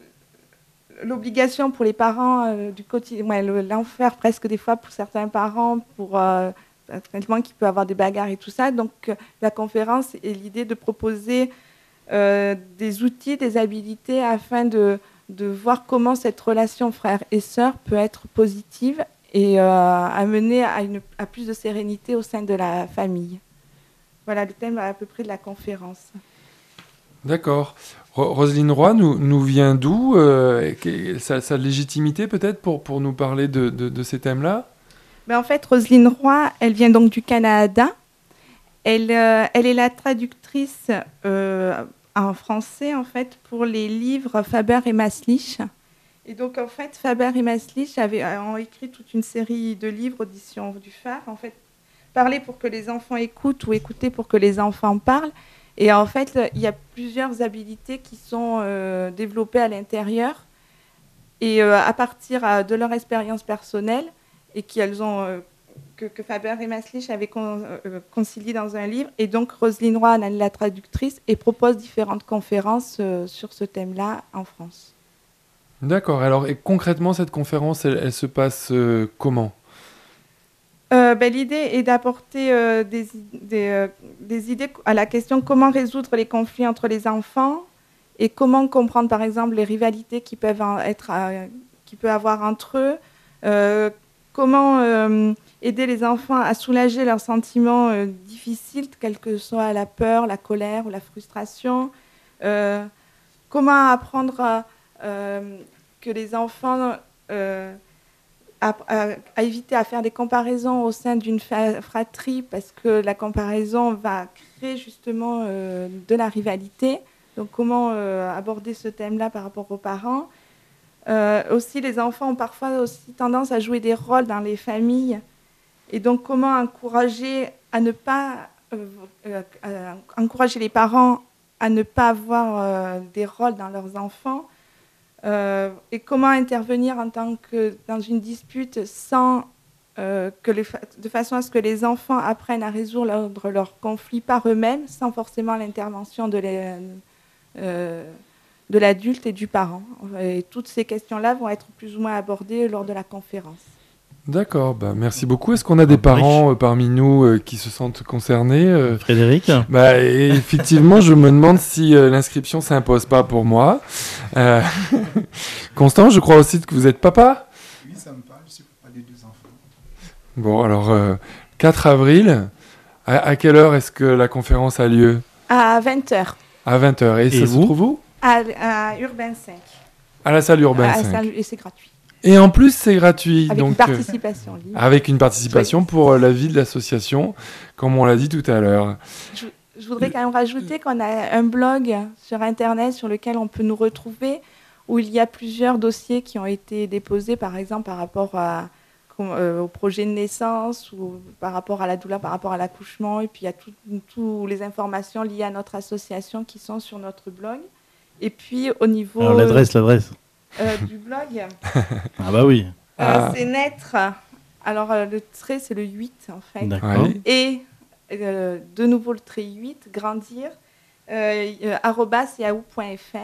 l'obligation pour les parents euh, du quotidien, ouais, l'enfer presque des fois pour certains parents, pour euh, tellement qu'il peut y avoir des bagarres et tout ça. Donc euh, la conférence est l'idée de proposer euh, des outils, des habilités afin de, de voir comment cette relation frère et sœur peut être positive et euh, amener à, une, à plus de sérénité au sein de la famille. Voilà le thème à peu près de la conférence. D'accord. Roselyne Roy nous, nous vient d'où euh, sa, sa légitimité peut-être pour, pour nous parler de, de, de ces thèmes-là ? Ben en fait, Roselyne Roy, elle vient donc du Canada. Elle, euh, elle est la traductrice euh, en français en fait, pour les livres Faber et Maslich. Et donc en fait, Faber et Maslich avaient, ont écrit toute une série de livres auditions du phare. En fait, parler pour que les enfants écoutent ou écouter pour que les enfants parlent. Et en fait, il y a plusieurs habilités qui sont euh, développées à l'intérieur et euh, à partir euh, de leur expérience personnelle et qu'elles ont euh, que, que Faber et Maslich avaient con, euh, concilié dans un livre. Et donc, Roselyne Roy en est la traductrice et propose différentes conférences euh, sur ce thème-là en France. D'accord. Alors, et concrètement, cette conférence, elle, elle se passe euh, comment ? Euh, ben, l'idée est d'apporter euh, des, des, euh, des idées à la question comment résoudre les conflits entre les enfants et comment comprendre, par exemple, les rivalités qui peuvent en être, euh, qui peut avoir entre eux, euh, comment euh, aider les enfants à soulager leurs sentiments euh, difficiles, quelle que soit la peur, la colère ou la frustration, euh, comment apprendre à, euh, que les enfants... Euh, À, à, à éviter à faire des comparaisons au sein d'une fa- fratrie parce que la comparaison va créer justement euh, de la rivalité. Donc comment euh, aborder ce thème-là par rapport aux parents. Euh, aussi, les enfants ont parfois aussi tendance à jouer des rôles dans les familles. Et donc comment encourager à ne pas euh, euh, euh, encourager les parents à ne pas avoir euh, des rôles dans leurs enfants. Euh, et comment intervenir en tant que dans une dispute sans euh, que les fa- de façon à ce que les enfants apprennent à résoudre leurs conflits par eux-mêmes sans forcément l'intervention de, les, euh, de l'adulte et du parent. Et toutes ces questions-là vont être plus ou moins abordées lors de la conférence. D'accord, bah, merci beaucoup. Est-ce qu'on a des parents euh, parmi nous euh, qui se sentent concernés euh... Frédéric bah, et effectivement, je me demande si euh, l'inscription ne s'impose pas pour moi. Euh... Constant, je crois aussi que vous êtes papa ? Oui, ça me parle, je suis papa de deux enfants. Bon, alors, euh, quatre avril, à, à quelle heure est-ce que la conférence a lieu ? À vingt heures. À vingt heures. Et, Et ça vous se trouve où ? À, à Urbain cinq. À la salle Urbain À- à cinq. salle- et c'est gratuit. Et en plus, c'est gratuit. Avec donc, une participation euh, libre. avec une participation pour euh, la vie de l'association, comme on l'a dit tout à l'heure. Je, je voudrais quand même rajouter qu'on a un blog sur Internet sur lequel on peut nous retrouver, où il y a plusieurs dossiers qui ont été déposés, par exemple, par rapport à, euh, au projet de naissance ou par rapport à la douleur, par rapport à l'accouchement. Et puis, il y a toutes les informations liées à notre association qui sont sur notre blog. Et puis, au niveau... Alors l'adresse, l'adresse. Euh, du blog. Ah bah oui. Euh, Ah. C'est naître. Alors, euh, le trait, c'est le huit, en fait. D'accord. Ouais. Et euh, de nouveau le trait huit, grandir, euh, euh, arobase yahoo point fr.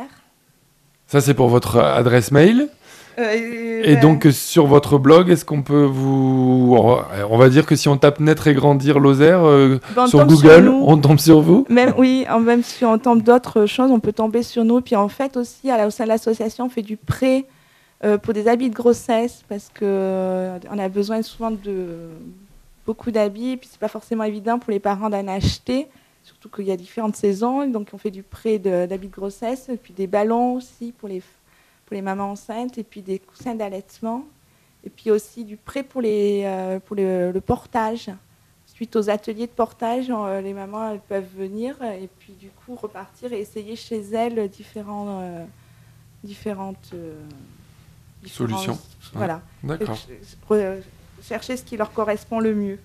Ça, c'est pour votre adresse mail. Euh, Et ben, donc, euh, sur votre blog, est-ce qu'on peut vous... On va dire que si on tape naître et grandir Lozère euh, ben, on sur tombe Google, nous. on tombe sur vous. Même, oui, en- même si on tombe d'autres choses, on peut tomber sur nous. Puis en fait aussi, à la- au sein de l'association, on fait du prêt euh, pour des habits de grossesse parce qu'on euh, a besoin souvent de beaucoup d'habits. Et puis c'est pas forcément évident pour les parents d'en acheter, surtout qu'il y a différentes saisons. Donc on fait du prêt de- d'habits de grossesse, et puis des ballons aussi pour les, pour les mamans enceintes, et puis des coussins d'allaitement. Et puis aussi du prêt pour, les, euh, pour le, le portage. Suite aux ateliers de portage, on- les mamans elles peuvent venir et puis du coup repartir et essayer chez elles différents, euh, différentes euh, différents- Solutions. Voilà. D'accord. Et, euh, chercher ce qui leur correspond le mieux.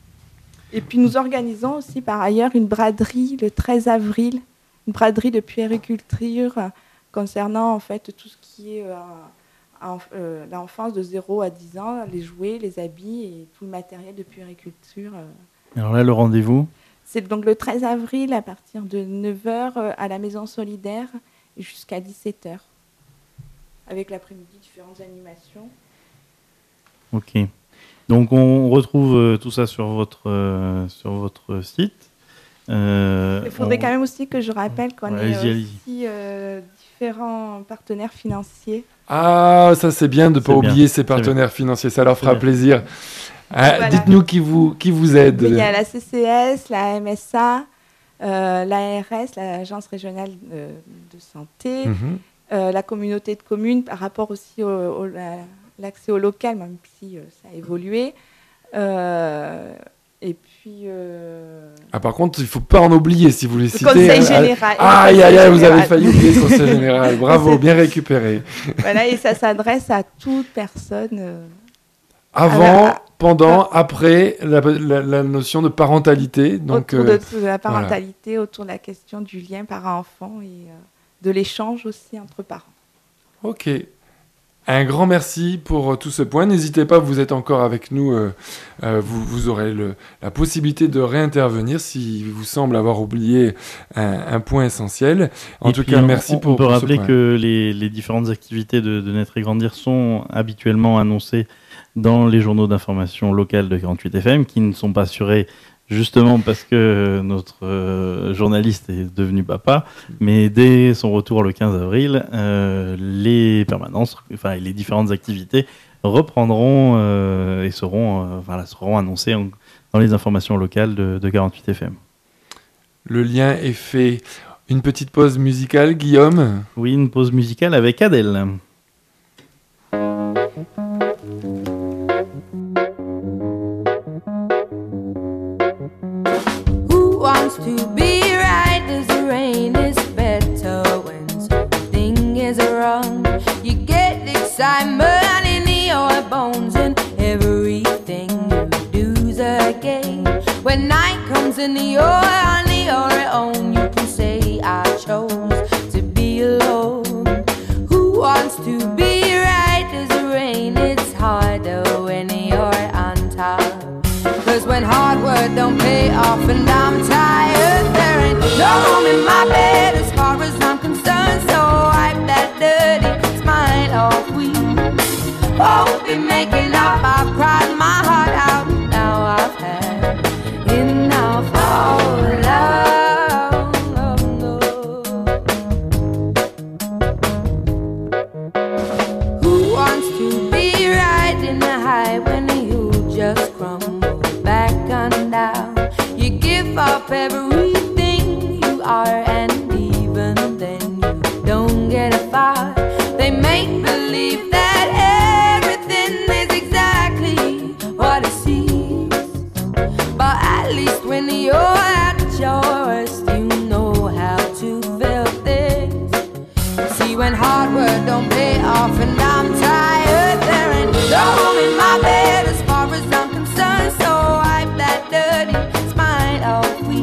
Et puis nous organisons aussi par ailleurs une braderie le treize avril, une braderie de puériculture euh, concernant en fait tout ce qui est euh, en- euh, l'enfance de zéro à dix ans, les jouets, les habits et tout le matériel de puériculture. euh. Alors là, le rendez-vous. C'est donc le treize avril à partir de neuf heures euh, à la Maison Solidaire jusqu'à dix-sept heures. Avec l'après-midi, différentes animations. Ok. Donc on retrouve euh, tout ça sur votre, euh, sur votre site. Euh, Il faudrait on- quand même aussi que je rappelle qu'on Ouais, est allez-y, allez-y. aussi euh, différents partenaires financiers. Ah, ça c'est bien de ne pas C'est bien, oublier ces c'est partenaires financiers, ça leur C'est fera bien. plaisir. Ah, Voilà. Dites-nous qui vous, qui vous aide. Il y a la C C S, la M S A, euh, l'A R S, l'Agence régionale de, de santé, Mhm. euh, la communauté de communes par rapport aussi au, au- à l'accès au local, même si euh, ça a évolué. Euh, et puis... euh, Ah, par contre, il ne faut pas en oublier si vous les le citez. conseil Ah, général. ah, Aïe, Le aïe, aïe, conseil vous avez général. failli oublier le conseil général. Bravo, bien récupéré. Voilà, et ça s'adresse à toute personne. euh, Avant, Ah, pendant, après, la, la- la notion de parentalité. Donc, autour euh, de, de la parentalité, autour de la question du lien parent-enfant et euh, de l'échange aussi entre parents. ok. Un grand merci pour euh, tout ce point. N'hésitez pas, vous êtes encore avec nous. Euh, euh, vous, vous aurez le, la possibilité de réintervenir si vous semble avoir oublié un, un point essentiel. En Et tout puis cas, on, merci on, pour On peut pour ce rappeler point. que les, les différentes activités de, de Naître et Grandir sont habituellement annoncées dans les journaux d'information locales de quarante-huit F M, qui ne sont pas assurés justement parce que notre euh, journaliste est devenu papa, mais dès son retour le quinze avril, euh, les permanences, enfin les différentes activités reprendront euh, et seront, euh, voilà, seront annoncées en, dans les informations locales de, de quarante-huit F M. Le lien est fait. Une petite pause musicale, Guillaume. Oui, une pause musicale avec Adèle. Who wants to be right as the rain is better when something is wrong? You get excitement in your bones and everything you do's a game. When night comes and you're on your own, you can say I chose to be alone. Who wants to be right as the rain? It's harder when you're on top. Cause when hard work don't pay off and I'm tired, there ain't no room in my bed as far as I'm concerned. So wipe that dirty smile off. We won't be making up. I've cried my heart out. Now I've had enough of love. Who wants to be right in the high when you just crumble back on down? You give up everything you are, and even then you don't get far. They make believe that everything is exactly what it seems, but at least when you're at your worst, you know how to feel things. See, when hard work don't pay off and I'm tired, there ain't no room in my bed as far as I'm concerned. So wipe that dirty smile off. We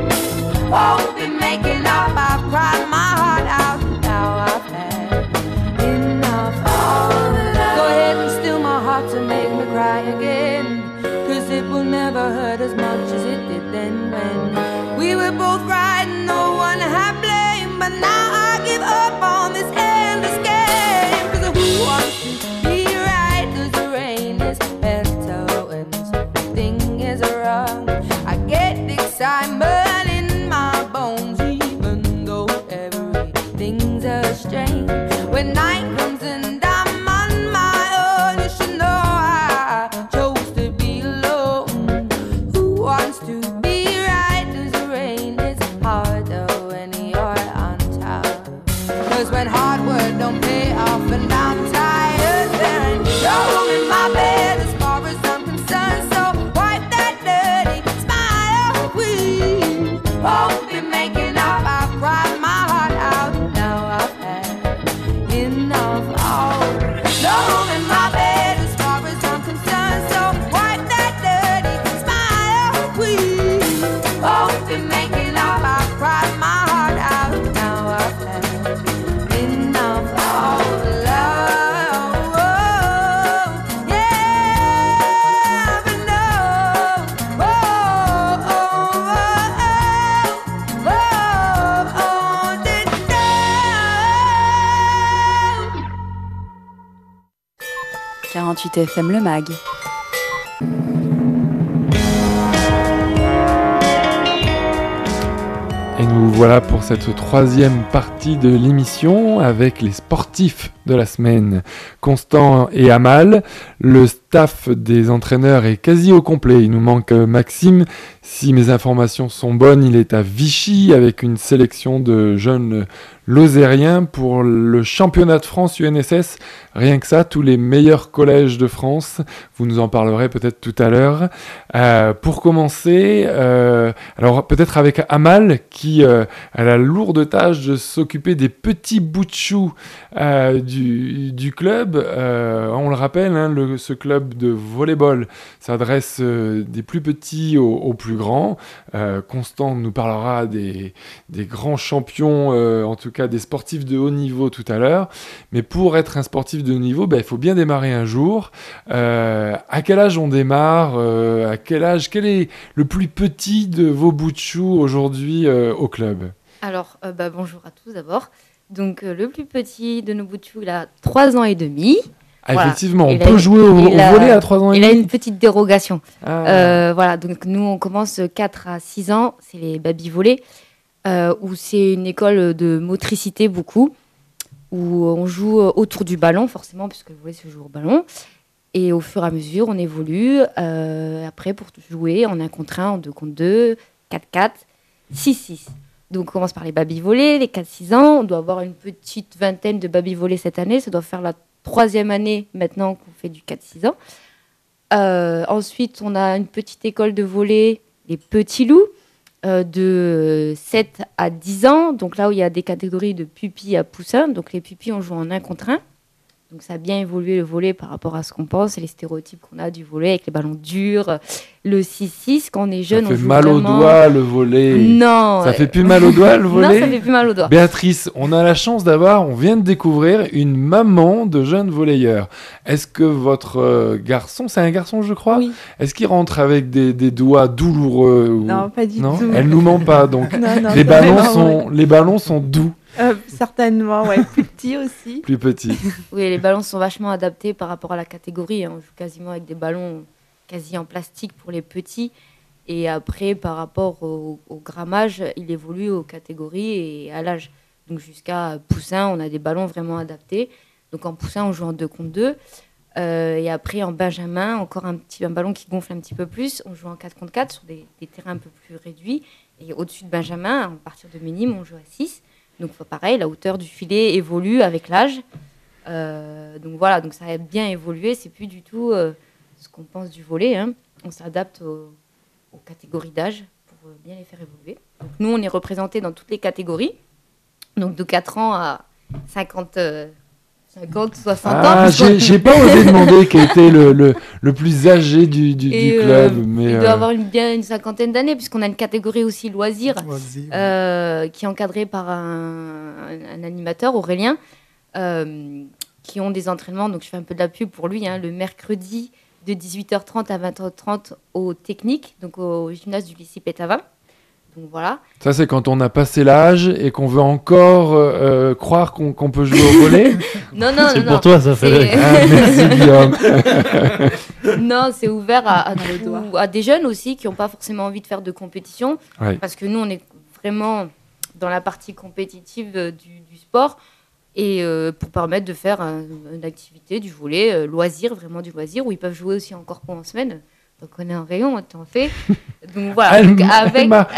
won't be making up. I've cried my heart out. Now I've had enough of love. Go ahead and steal my heart to make me cry again, cause it will never hurt as much as it did then when we were both right and no one had blame. But now I give up on this endless game. Cause who wants to be right as the rain is better when something is wrong? I get excitement in my bones even though everything's a strain. When night comes and I'm on my own, you should know I chose to be alone. Who wants to be right as the rain is harder when you're on top? Cause when hard work don't pay off and I'm tired, there ain't no room in my bed as far as I'm concerned. So wipe that dirty smile. We won't be making up. I've cried my heart out. Now I've had enough. Oh, no room in my bed as far as I'm concerned. So wipe that dirty smile. We won't be making up. I've cried my heart out. Now I've had enough of love. Oh, yeah, but no. Oh, oh, oh, oh, oh, did quarante-huit F M Le Mag. Et nous voilà pour cette troisième partie de l'émission avec les sportifs de la semaine. Constant et Amal, le staff des entraîneurs est quasi au complet. Il nous manque Maxime. Si mes informations sont bonnes, il est à Vichy avec une sélection de jeunes lozériens pour le championnat de France U N S S. Rien que ça, tous les meilleurs collèges de France. Vous nous en parlerez peut-être tout à l'heure. Euh, pour commencer, euh, alors peut-être avec Amal qui euh, a la lourde tâche de s'occuper des petits bouts de chou euh, du, du club, euh, on le rappelle, hein, le, ce club de volleyball s'adresse euh, des plus petits aux, aux plus grands. Euh, Constant nous parlera des, des grands champions, euh, en tout cas des sportifs de haut niveau tout à l'heure. Mais pour être un sportif de haut niveau, ben, il faut bien démarrer un jour. Euh, à quel âge on démarre euh, À quel âge Quel est le plus petit de vos bouts de chou aujourd'hui euh, au club ? Alors, euh, bah, bonjour à tous d'abord. Donc, euh, le plus petit de nos bouts de chou, il a trois ans et demi. Ah, Voilà. effectivement, on Il peut a- jouer au, il au a- volley à trois ans et Il a demi. une petite dérogation. Ah. Euh, voilà, donc nous, on commence quatre à six ans, c'est les baby volley, euh, où c'est une école de motricité beaucoup, où on joue autour du ballon, forcément, puisque le volley se joue au ballon. Et au fur et à mesure, on évolue. Euh, après, pour jouer, en un contre un, en deux contre deux, quatre quatre, six six. Donc, on commence par les baby volley, les quatre six ans. On doit avoir une petite vingtaine de baby volley cette année. Ça doit faire la troisième année maintenant qu'on fait du quatre six ans. Euh, ensuite, on a une petite école de volley, les petits loups, euh, de sept à dix ans. Donc là où il y a des catégories de pupilles à poussins. Donc les pupilles, on joue en un contre un. Donc ça a bien évolué le volley par rapport à ce qu'on pense et les stéréotypes qu'on a du volley avec les ballons durs, le six six. Quand on est jeune, Ça on fait joue mal aux vraiment... doigts le volley. Non. Ça euh, fait plus mal aux doigts le volley. Non, ça fait plus mal aux doigts. Béatrice, on a la chance d'avoir, on vient de découvrir une maman de jeunes volleyeurs. Est-ce que votre euh, garçon, c'est un garçon je crois, Oui. est-ce qu'il rentre avec des, des doigts douloureux ou... Non, pas du Non tout. Elle nous ment pas donc. Non, non, les, c'est ballons vraiment sont, vrai. les ballons sont doux, Euh, certainement, ouais. Plus petit aussi. plus petits. Oui, les ballons sont vachement adaptés par rapport à la catégorie, hein. On joue quasiment avec des ballons quasi en plastique pour les petits. Et après, par rapport au, au grammage, il évolue aux catégories et à l'âge. Donc jusqu'à poussin, on a des ballons vraiment adaptés. Donc en poussin, on joue en deux contre deux. Euh, et après, en benjamin, encore un, petit, un ballon qui gonfle un petit peu plus. On joue en quatre contre quatre sur des, des terrains un peu plus réduits. Et au-dessus de benjamin, à partir de minime, on joue à six. Donc pareil, la hauteur du filet évolue avec l'âge. Euh, donc voilà, donc ça a bien évolué. C'est plus du tout euh, ce qu'on pense du volley, hein. On s'adapte aux, aux catégories d'âge pour euh, bien les faire évoluer. Donc nous, on est représentés dans toutes les catégories. Donc de quatre ans à cinquante, euh, cinquante soixante ans. Ah, puisqu'on- j'ai j'ai pas osé demander qui était le, le, le plus âgé du, du, Et, du euh, club. mais, il euh, doit avoir une, bien une cinquantaine d'années, puisqu'on a une catégorie aussi loisirs, Vas-y. euh, qui est encadrée par un, un- un animateur, Aurélien, euh, qui ont des entraînements. Donc je fais un peu de la pub pour lui, hein, le mercredi de dix-huit heures trente à vingt heures trente au Technique, donc au gymnase du lycée Pétavin. Donc voilà. Ça, c'est quand on a passé l'âge et qu'on veut encore euh, euh, croire qu'on qu'on peut jouer au volley. Non, non, C'est non, pour non. toi, ça, C'est- Frédéric. Ah, merci Guillaume. Non, c'est ouvert à, à, Dans le doigt. ou à des jeunes aussi qui n'ont pas forcément envie de faire de compétition. Ouais. Parce que nous, on est vraiment dans la partie compétitive euh, du, du sport. Et euh, pour permettre de faire un- une activité, du volley, euh, loisir, vraiment du loisir, où ils peuvent jouer aussi en corpo en semaine. Donc on est un rayon, tu en fais. Donc voilà, Elle donc, m- elle avec, m'a-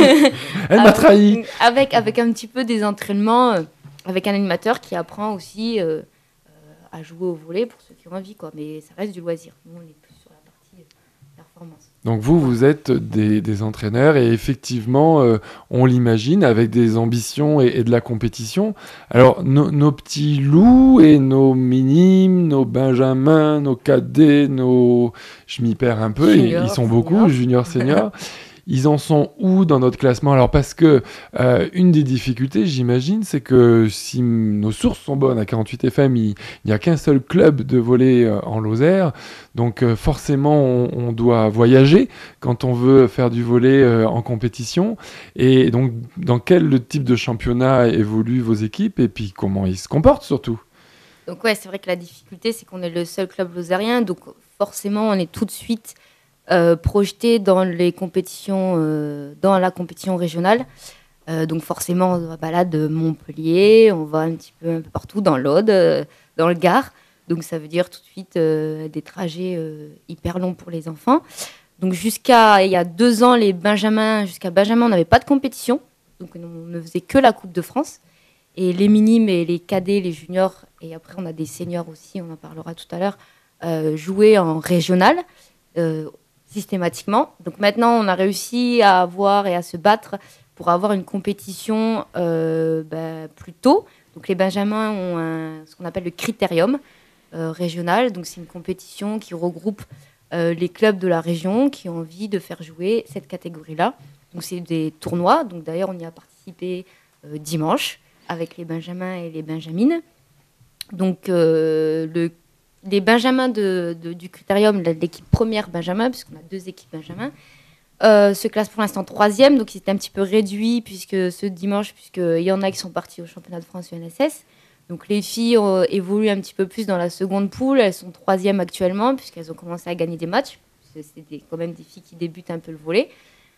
Elle m'a trahi. avec, avec un petit peu des entraînements, euh, avec un animateur qui apprend aussi euh, euh, à jouer au volley pour ceux qui ont envie, quoi. Mais ça reste du loisir. Nous, on est plus sur la partie euh, performance. Donc vous, vous êtes des, des entraîneurs et effectivement, euh, on l'imagine, avec des ambitions et, et de la compétition. Alors, no- nos petits loups et nos minimes, nos benjamins, nos cadets, nos... Je m'y perds un peu, ils, Juniors, ils sont beaucoup, seniors. juniors, seniors. Ils en sont où dans notre classement? Alors parce que euh, une des difficultés, j'imagine, c'est que si m- nos sources sont bonnes à quarante-huit F M, il n'y a qu'un seul club de volley euh, en Lozère. Donc euh, forcément, on, on doit voyager quand on veut faire du volley euh, en compétition. Et donc, dans quel type de championnat évoluent vos équipes et puis comment ils se comportent surtout? Donc ouais, c'est vrai que la difficulté, c'est qu'on est le seul club lozérien. Donc forcément, on est tout de suite euh, projeté dans les compétitions, euh, dans la compétition régionale. Euh, donc forcément, on va balade de Montpellier, on va un petit peu, un peu partout dans l'Aude, euh, dans le Gard. Donc ça veut dire tout de suite euh, des trajets euh, hyper longs pour les enfants. Donc jusqu'à il y a deux ans, les Benjamins, jusqu'à Benjamin, on n'avait pas de compétition. Donc on ne faisait que la Coupe de France. Et les minimes et les cadets, les juniors, et après on a des seniors aussi, on en parlera tout à l'heure, euh, jouaient en régional euh, systématiquement. Donc maintenant on a réussi à avoir et à se battre pour avoir une compétition euh, bah, plus tôt. Donc les benjamins ont un, ce qu'on appelle le critérium euh, régional. Donc c'est une compétition qui regroupe euh, les clubs de la région qui ont envie de faire jouer cette catégorie-là. Donc c'est des tournois. Donc d'ailleurs on y a participé euh, dimanche avec les benjamins et les benjamines. Donc euh, le, les benjamins de, de, du critérium, l'équipe première benjamin, puisqu'on a deux équipes benjamins, Euh, se classe pour l'instant troisième, donc c'était un petit peu réduit puisque ce dimanche, puisqu'il y en a qui sont partis au championnat de France U N S S. Donc les filles euh, évoluent un petit peu plus dans la seconde poule, elles sont troisième actuellement puisqu'elles ont commencé à gagner des matchs. C'est des, quand même des filles qui débutent un peu le volley.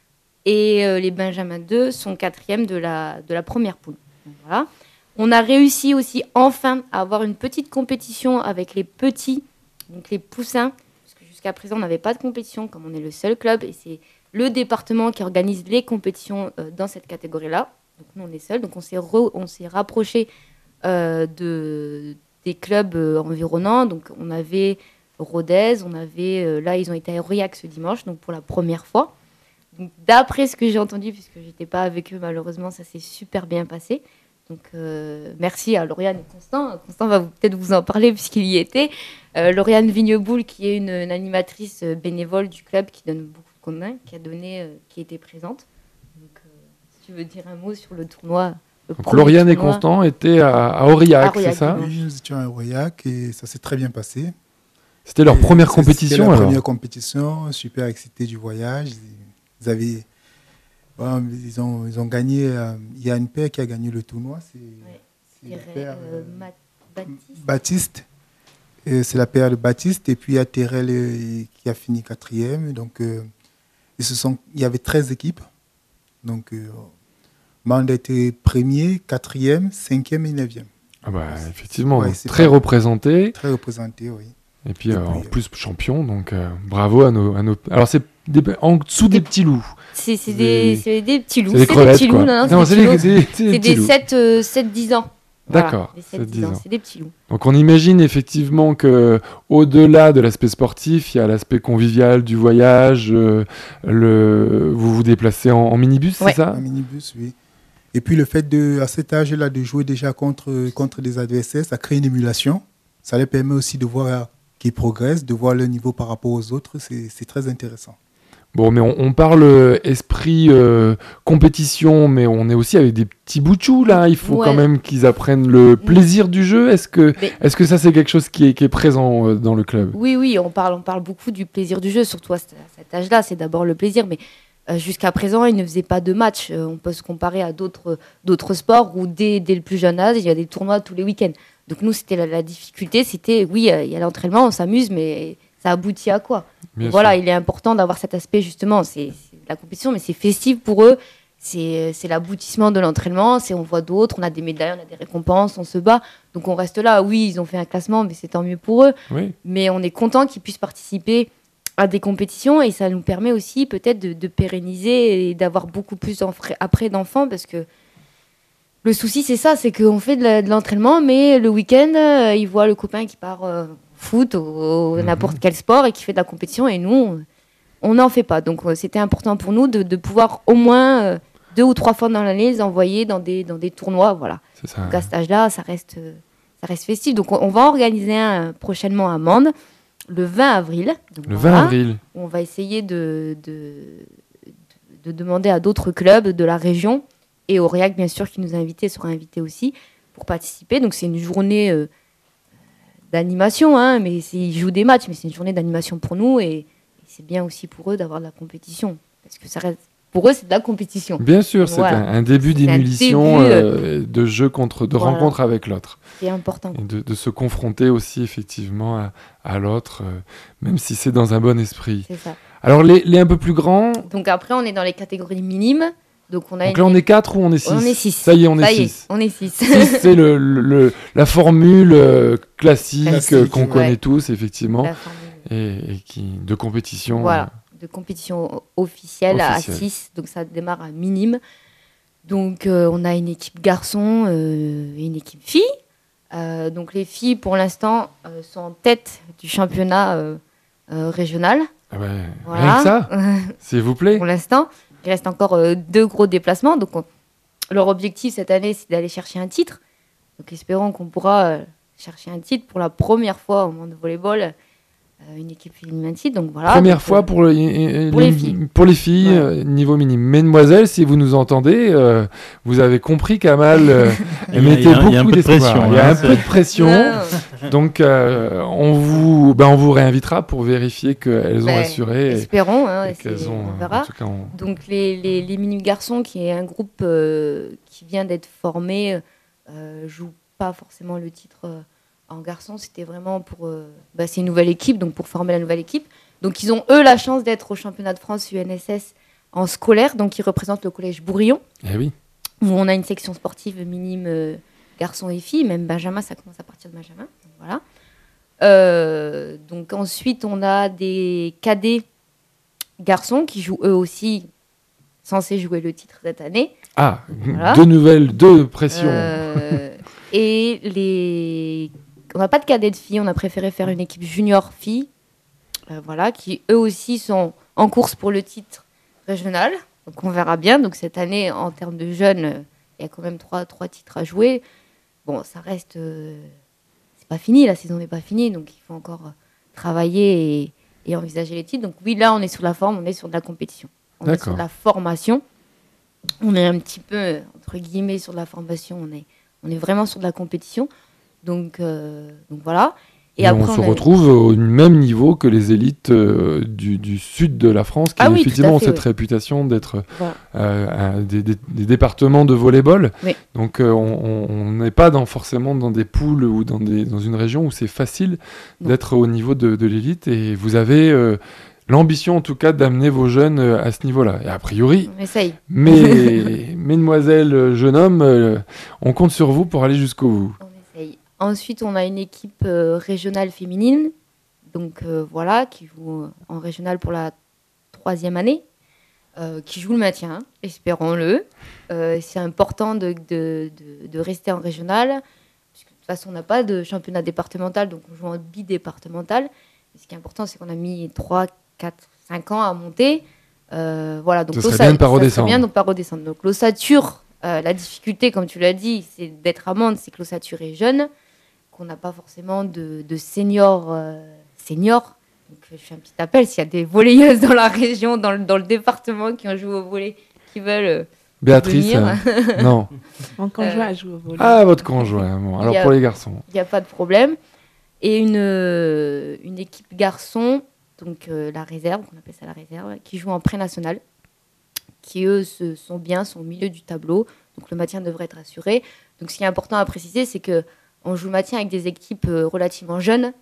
Et euh, les benjamins deux sont quatrième de la, de la première poule. Donc, voilà. On a réussi aussi enfin à avoir une petite compétition avec les petits, donc les poussins, parce que jusqu'à présent on n'avait pas de compétition comme on est le seul club et c'est le département qui organise les compétitions euh, dans cette catégorie-là. Donc nous, on est seuls. Donc on s'est, re- on s'est rapproché euh, de, des clubs euh, environnants. Donc on avait Rodez, on avait... Euh, là, ils ont été à Aurillac ce dimanche, donc pour la première fois. Donc, d'après ce que j'ai entendu, puisque je n'étais pas avec eux, malheureusement, ça s'est super bien passé. Donc euh, merci à Lauriane et Constant. Constant va vous, peut-être vous en parler puisqu'il y était. Euh, Lauriane Vigneboul, qui est une, une animatrice bénévole du club qui donne beaucoup commun, qui a donné, euh, qui était présente. Donc, euh, si tu veux dire un mot sur le tournoi. Le Donc, Lauriane tournoi. et Constant étaient à, à Aurillac, À Aurillac, c'est ça? Oui, nous étions à Aurillac et ça s'est très bien passé. C'était leur Et première c'était compétition la alors? première compétition, super excité du voyage. Ils, avaient, bon, ils, ont, ils ont gagné. Euh, il y a une paire qui a gagné le tournoi. C'est, Ouais. c'est la Thérèse, paire euh, euh, Ma- Baptiste. Baptiste. Et c'est la paire de Baptiste. Et puis il y a Thérèse euh, qui a fini quatrième. Donc euh, ils se sont, il y avait treize équipes. Donc euh, Mande a été premier, quatrième, cinquième et neuvième. Ah bah, effectivement, Ouais, donc c'est très pas- représenté. Très représenté, oui. Et puis, Et euh, puis, en euh, plus, champion, donc euh, bravo à nos, à nos... Alors, c'est des- en dessous des petits loups. C'est, c'est, C'est- des, c'est des petits loups. C'est des C'est crevettes, petits loups, quoi. non, Non, c'est c'est des des- petits loups. c'est- c'est des C'est petits des loups. sept, euh, sept dix ans. Voilà, D'accord, des sept sept dix dix ans, ans. c'est des petits loups. Donc, on imagine effectivement que au-delà de l'aspect sportif, il y a l'aspect convivial du voyage. euh, le... Vous vous déplacez en, en minibus, Ouais. c'est ça? Un minibus, oui. Et puis le fait de, à cet âge-là de jouer déjà contre, contre des adversaires, ça crée une émulation. Ça leur permet aussi de voir qu'ils progressent, de voir leur niveau par rapport aux autres. C'est, c'est très intéressant. Bon, mais on, on parle euh, esprit euh, compétition, mais on est aussi avec des petits boutchous là. Il faut Ouais. quand même qu'ils apprennent le plaisir du jeu. Est-ce que, Mais- est-ce que ça c'est quelque chose qui est, qui est présent euh, dans le club? Oui, oui, on parle, on parle beaucoup du plaisir du jeu, surtout à cet, à cet âge-là. C'est d'abord le plaisir, mais euh, jusqu'à présent, ils ne faisaient pas de matchs. Euh, on peut se comparer à d'autres, d'autres sports où dès, dès le plus jeune âge, il y a des tournois tous les week-ends. Donc nous, c'était la, la difficulté, c'était, oui, euh, il y a l'entraînement, on s'amuse, mais ça aboutit à quoi? Bien Donc voilà, sûr. il est important d'avoir cet aspect, justement, c'est, c'est la compétition, mais c'est festif pour eux. C'est, c'est l'aboutissement de l'entraînement, c'est on voit d'autres, on a des médailles, on a des récompenses, on se bat. Donc on reste là. Oui, ils ont fait un classement, mais c'est tant mieux pour eux. Oui. Mais on est content qu'ils puissent participer à des compétitions et ça nous permet aussi peut-être de, de pérenniser et d'avoir beaucoup plus d'enfra- après d'enfants parce que le souci c'est ça, c'est qu'on fait de, la- de l'entraînement, mais le week-end, euh, ils voient le copain qui part euh, foot ou, ou Mhm. n'importe quel sport et qui fait de la compétition et nous, on- on n'en fait pas. Donc euh, c'était important pour nous de, de pouvoir au moins euh, deux ou trois fois dans l'année les envoyer dans des, dans des tournois. Voilà. C'est ça. Donc à cet âge-là, ça reste, euh, ça reste festif. Donc on, on va organiser un euh, prochainement à Mende, le vingt avril. Donc, Le voilà, vingt avril. où on va essayer de, de, de, de demander à d'autres clubs de la région et Aurillac, bien sûr, qui nous a invités, sera invité aussi pour participer. Donc c'est une journée euh, d'animation, hein, mais c'est- ils jouent des matchs, mais c'est une journée d'animation pour nous et, et c'est bien aussi pour eux d'avoir de la compétition. Parce que ça reste, pour eux, c'est de la compétition. Bien sûr, c'est Voilà. un, un début C'est un d'émulation, début, euh, de jeu contre, de Voilà. rencontre avec l'autre. C'est important. Et de, de se confronter aussi effectivement à, à l'autre, euh, même si c'est dans un bon esprit. C'est ça. Alors les, les un peu plus grands, Donc après, on est dans les catégories minimes. Donc on a donc une- là on est quatre ou on est six? On est six. Ça y est, on est Ça y est, six. on est six. Six, c'est le, le- le- la formule euh, classique, Classique, euh, qu'on ouais. connaît tous effectivement, La formule. et, et qui de compétition. Voilà, de compétition officielle, Officielle. à six, donc ça démarre à minime. Donc euh, on a une équipe garçon euh, et une équipe filles. Euh, donc les filles, pour l'instant, euh, sont en tête du championnat euh, euh, régional. Ah ouais, Voilà. rien que ça, s'il vous plaît. Pour l'instant, il reste encore euh, deux gros déplacements. Donc on- leur objectif cette année, c'est d'aller chercher un titre. Donc espérons qu'on pourra euh, chercher un titre pour la première fois au monde de volleyball, euh, une équipe féminine titre. Donc voilà. Première donc, fois euh, pour, le, pour les filles. Pour les filles, Ouais. euh, niveau minime. Mesdemoiselles, si vous nous entendez, euh, vous avez compris qu'Amal euh, Il y a- il y mettait a- il y a un beaucoup peu de d'espoir. pression, Il y a hein, un c'est- peu de pression. Non. Donc euh, on, vous, ben, on vous réinvitera pour vérifier qu'elles ont Ben, assuré. et- Espérons, hein, et et qu'elles c'est- ont, on euh, verra. en tout cas, on- Donc les, les, les Minu Garçons, qui est un groupe euh, qui vient d'être formé, euh, joue pas forcément le titre euh, en garçon. C'était vraiment pour... euh, bah, c'est une nouvelle équipe, donc pour former la nouvelle équipe. Donc ils ont, eux, la chance d'être au championnat de France U N S S en scolaire, donc ils représentent le collège Bourillon, Eh oui. où on a une section sportive minime euh, garçons et filles, même Benjamin, ça commence à partir de Benjamin. Donc, voilà. Euh, donc ensuite, on a des cadets garçons qui jouent eux aussi, censés jouer le titre cette année. Ah, Voilà. deux nouvelles, deux pressions. Euh, et les... on n'a pas de cadets de filles, on a préféré faire une équipe junior filles, euh, voilà, qui eux aussi sont en course pour le titre régional. Donc on verra bien. Donc cette année, en termes de jeunes, euh, il y a quand même trois, trois titres à jouer. Bon, ça reste... euh, c'est pas fini, la saison n'est pas finie, donc il faut encore euh, travailler et, et envisager les titres. Donc oui, là, on est sur la forme, on est sur de la compétition. On est D'accord. sur de la formation. On est un petit peu, euh, entre guillemets, sur de la formation. On est, on est vraiment sur de la compétition. Donc, euh, donc voilà. Et, on se a- retrouve au même niveau que les élites euh, du, du sud de la France, qui Ah oui, tout à effectivement ont fait, cette oui. réputation d'être Voilà. euh, un- des, des- des départements de volleyball. Oui. Donc euh, on on n'est pas dans, forcément dans des poules ou dans, des, dans une région où c'est facile Non. d'être au niveau de, de l'élite. Et vous avez euh, l'ambition en tout cas d'amener vos jeunes euh, à ce niveau-là. Et a priori, On essaye. mais, mesdemoiselles, euh, jeunes hommes, euh, on compte sur vous pour aller jusqu'au bout. On essaye. Ensuite, on a une équipe euh, régionale féminine, donc euh, voilà, qui joue en régional pour la troisième année, euh, qui joue le maintien, espérons-le. Euh, c'est important de, de, de, de rester en régional, puisque de toute façon, on n'a pas de championnat départemental, donc on joue en bidépartemental. Et ce qui est important, c'est qu'on a mis trois, quatre, cinq ans à monter. Euh, voilà, donc Ce serait l'ossa- bien de pas ça serait redescendre. bien de pas redescendre. Donc l'ossature, euh, la difficulté, comme tu l'as dit, c'est d'être amende, c'est que l'ossature est jeune, qu'on n'a pas forcément de, de seniors. euh, seniors. Donc je fais un petit appel s'il y a des volleyeuses dans la région, dans le, dans le département qui ont joué au volley, qui veulent euh, Béatrice, venir. euh, non. Mon conjoint joue au volley. Ah, votre conjoint. Bon, alors Il y a- pour les garçons. Il n'y a pas de problème. Et une, euh, une équipe garçon, donc euh, la réserve, on appelle ça la réserve, qui joue en pré-national, qui eux se, sont bien, sont au milieu du tableau, donc le maintien devrait être assuré. Donc ce qui est important à préciser, c'est qu'on joue le maintien avec des équipes euh, relativement jeunes,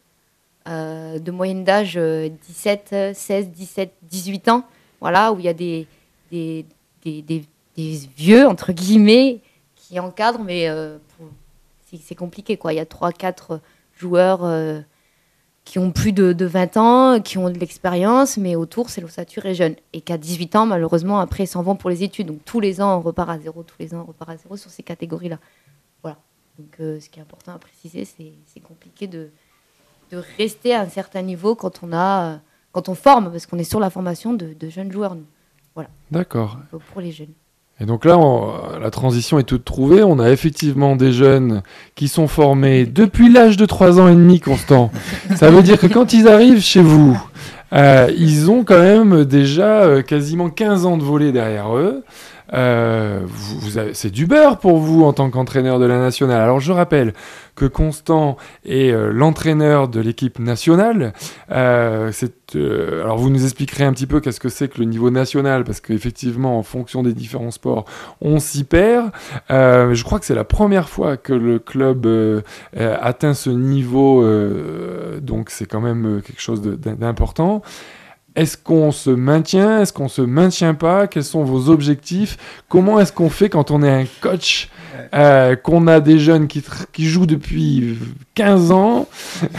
euh, de moyenne d'âge euh, dix-sept, seize, dix-sept, dix-huit ans, voilà, où il y a des, des, des, des, des vieux, entre guillemets, qui encadrent, mais euh, pour- c'est c'est compliqué, quoi. Il y a trois quatre joueurs euh, qui ont plus de, de vingt ans, qui ont de l'expérience, mais autour, c'est l'ossature est jeune. Et qu'à dix-huit ans, malheureusement, après, ils s'en vont pour les études. Donc tous les ans, on repart à zéro, tous les ans, on repart à zéro sur ces catégories-là. Voilà. Donc euh, ce qui est important à préciser, c'est c'est compliqué de, de rester à un certain niveau quand on, a, euh, quand on forme, parce qu'on est sur la formation de, de jeunes joueurs, nous. Voilà. D'accord. Donc, pour les jeunes. Et donc là, on- la transition est toute trouvée. On a effectivement des jeunes qui sont formés depuis l'âge de trois ans et demi, Constant. Ça veut dire que quand ils arrivent chez vous, euh, ils ont quand même déjà euh, quasiment quinze ans de volley derrière eux. Euh, vous, vous avez- c'est du beurre pour vous en tant qu'entraîneur de la nationale. Alors je rappelle que Constant est euh, l'entraîneur de l'équipe nationale. Euh, c'est, euh, alors vous nous expliquerez un petit peu qu'est-ce que c'est que le niveau national, parce qu'effectivement en fonction des différents sports, on s'y perd. Euh, je crois que c'est la première fois que le club euh, euh, atteint ce niveau, euh, donc c'est quand même euh, quelque chose de- d'important. Est-ce qu'on se maintient? Est-ce qu'on se maintient pas? Quels sont vos objectifs? Comment est-ce qu'on fait quand on est un coach, euh, qu'on a des jeunes qui, tr- qui jouent depuis quinze ans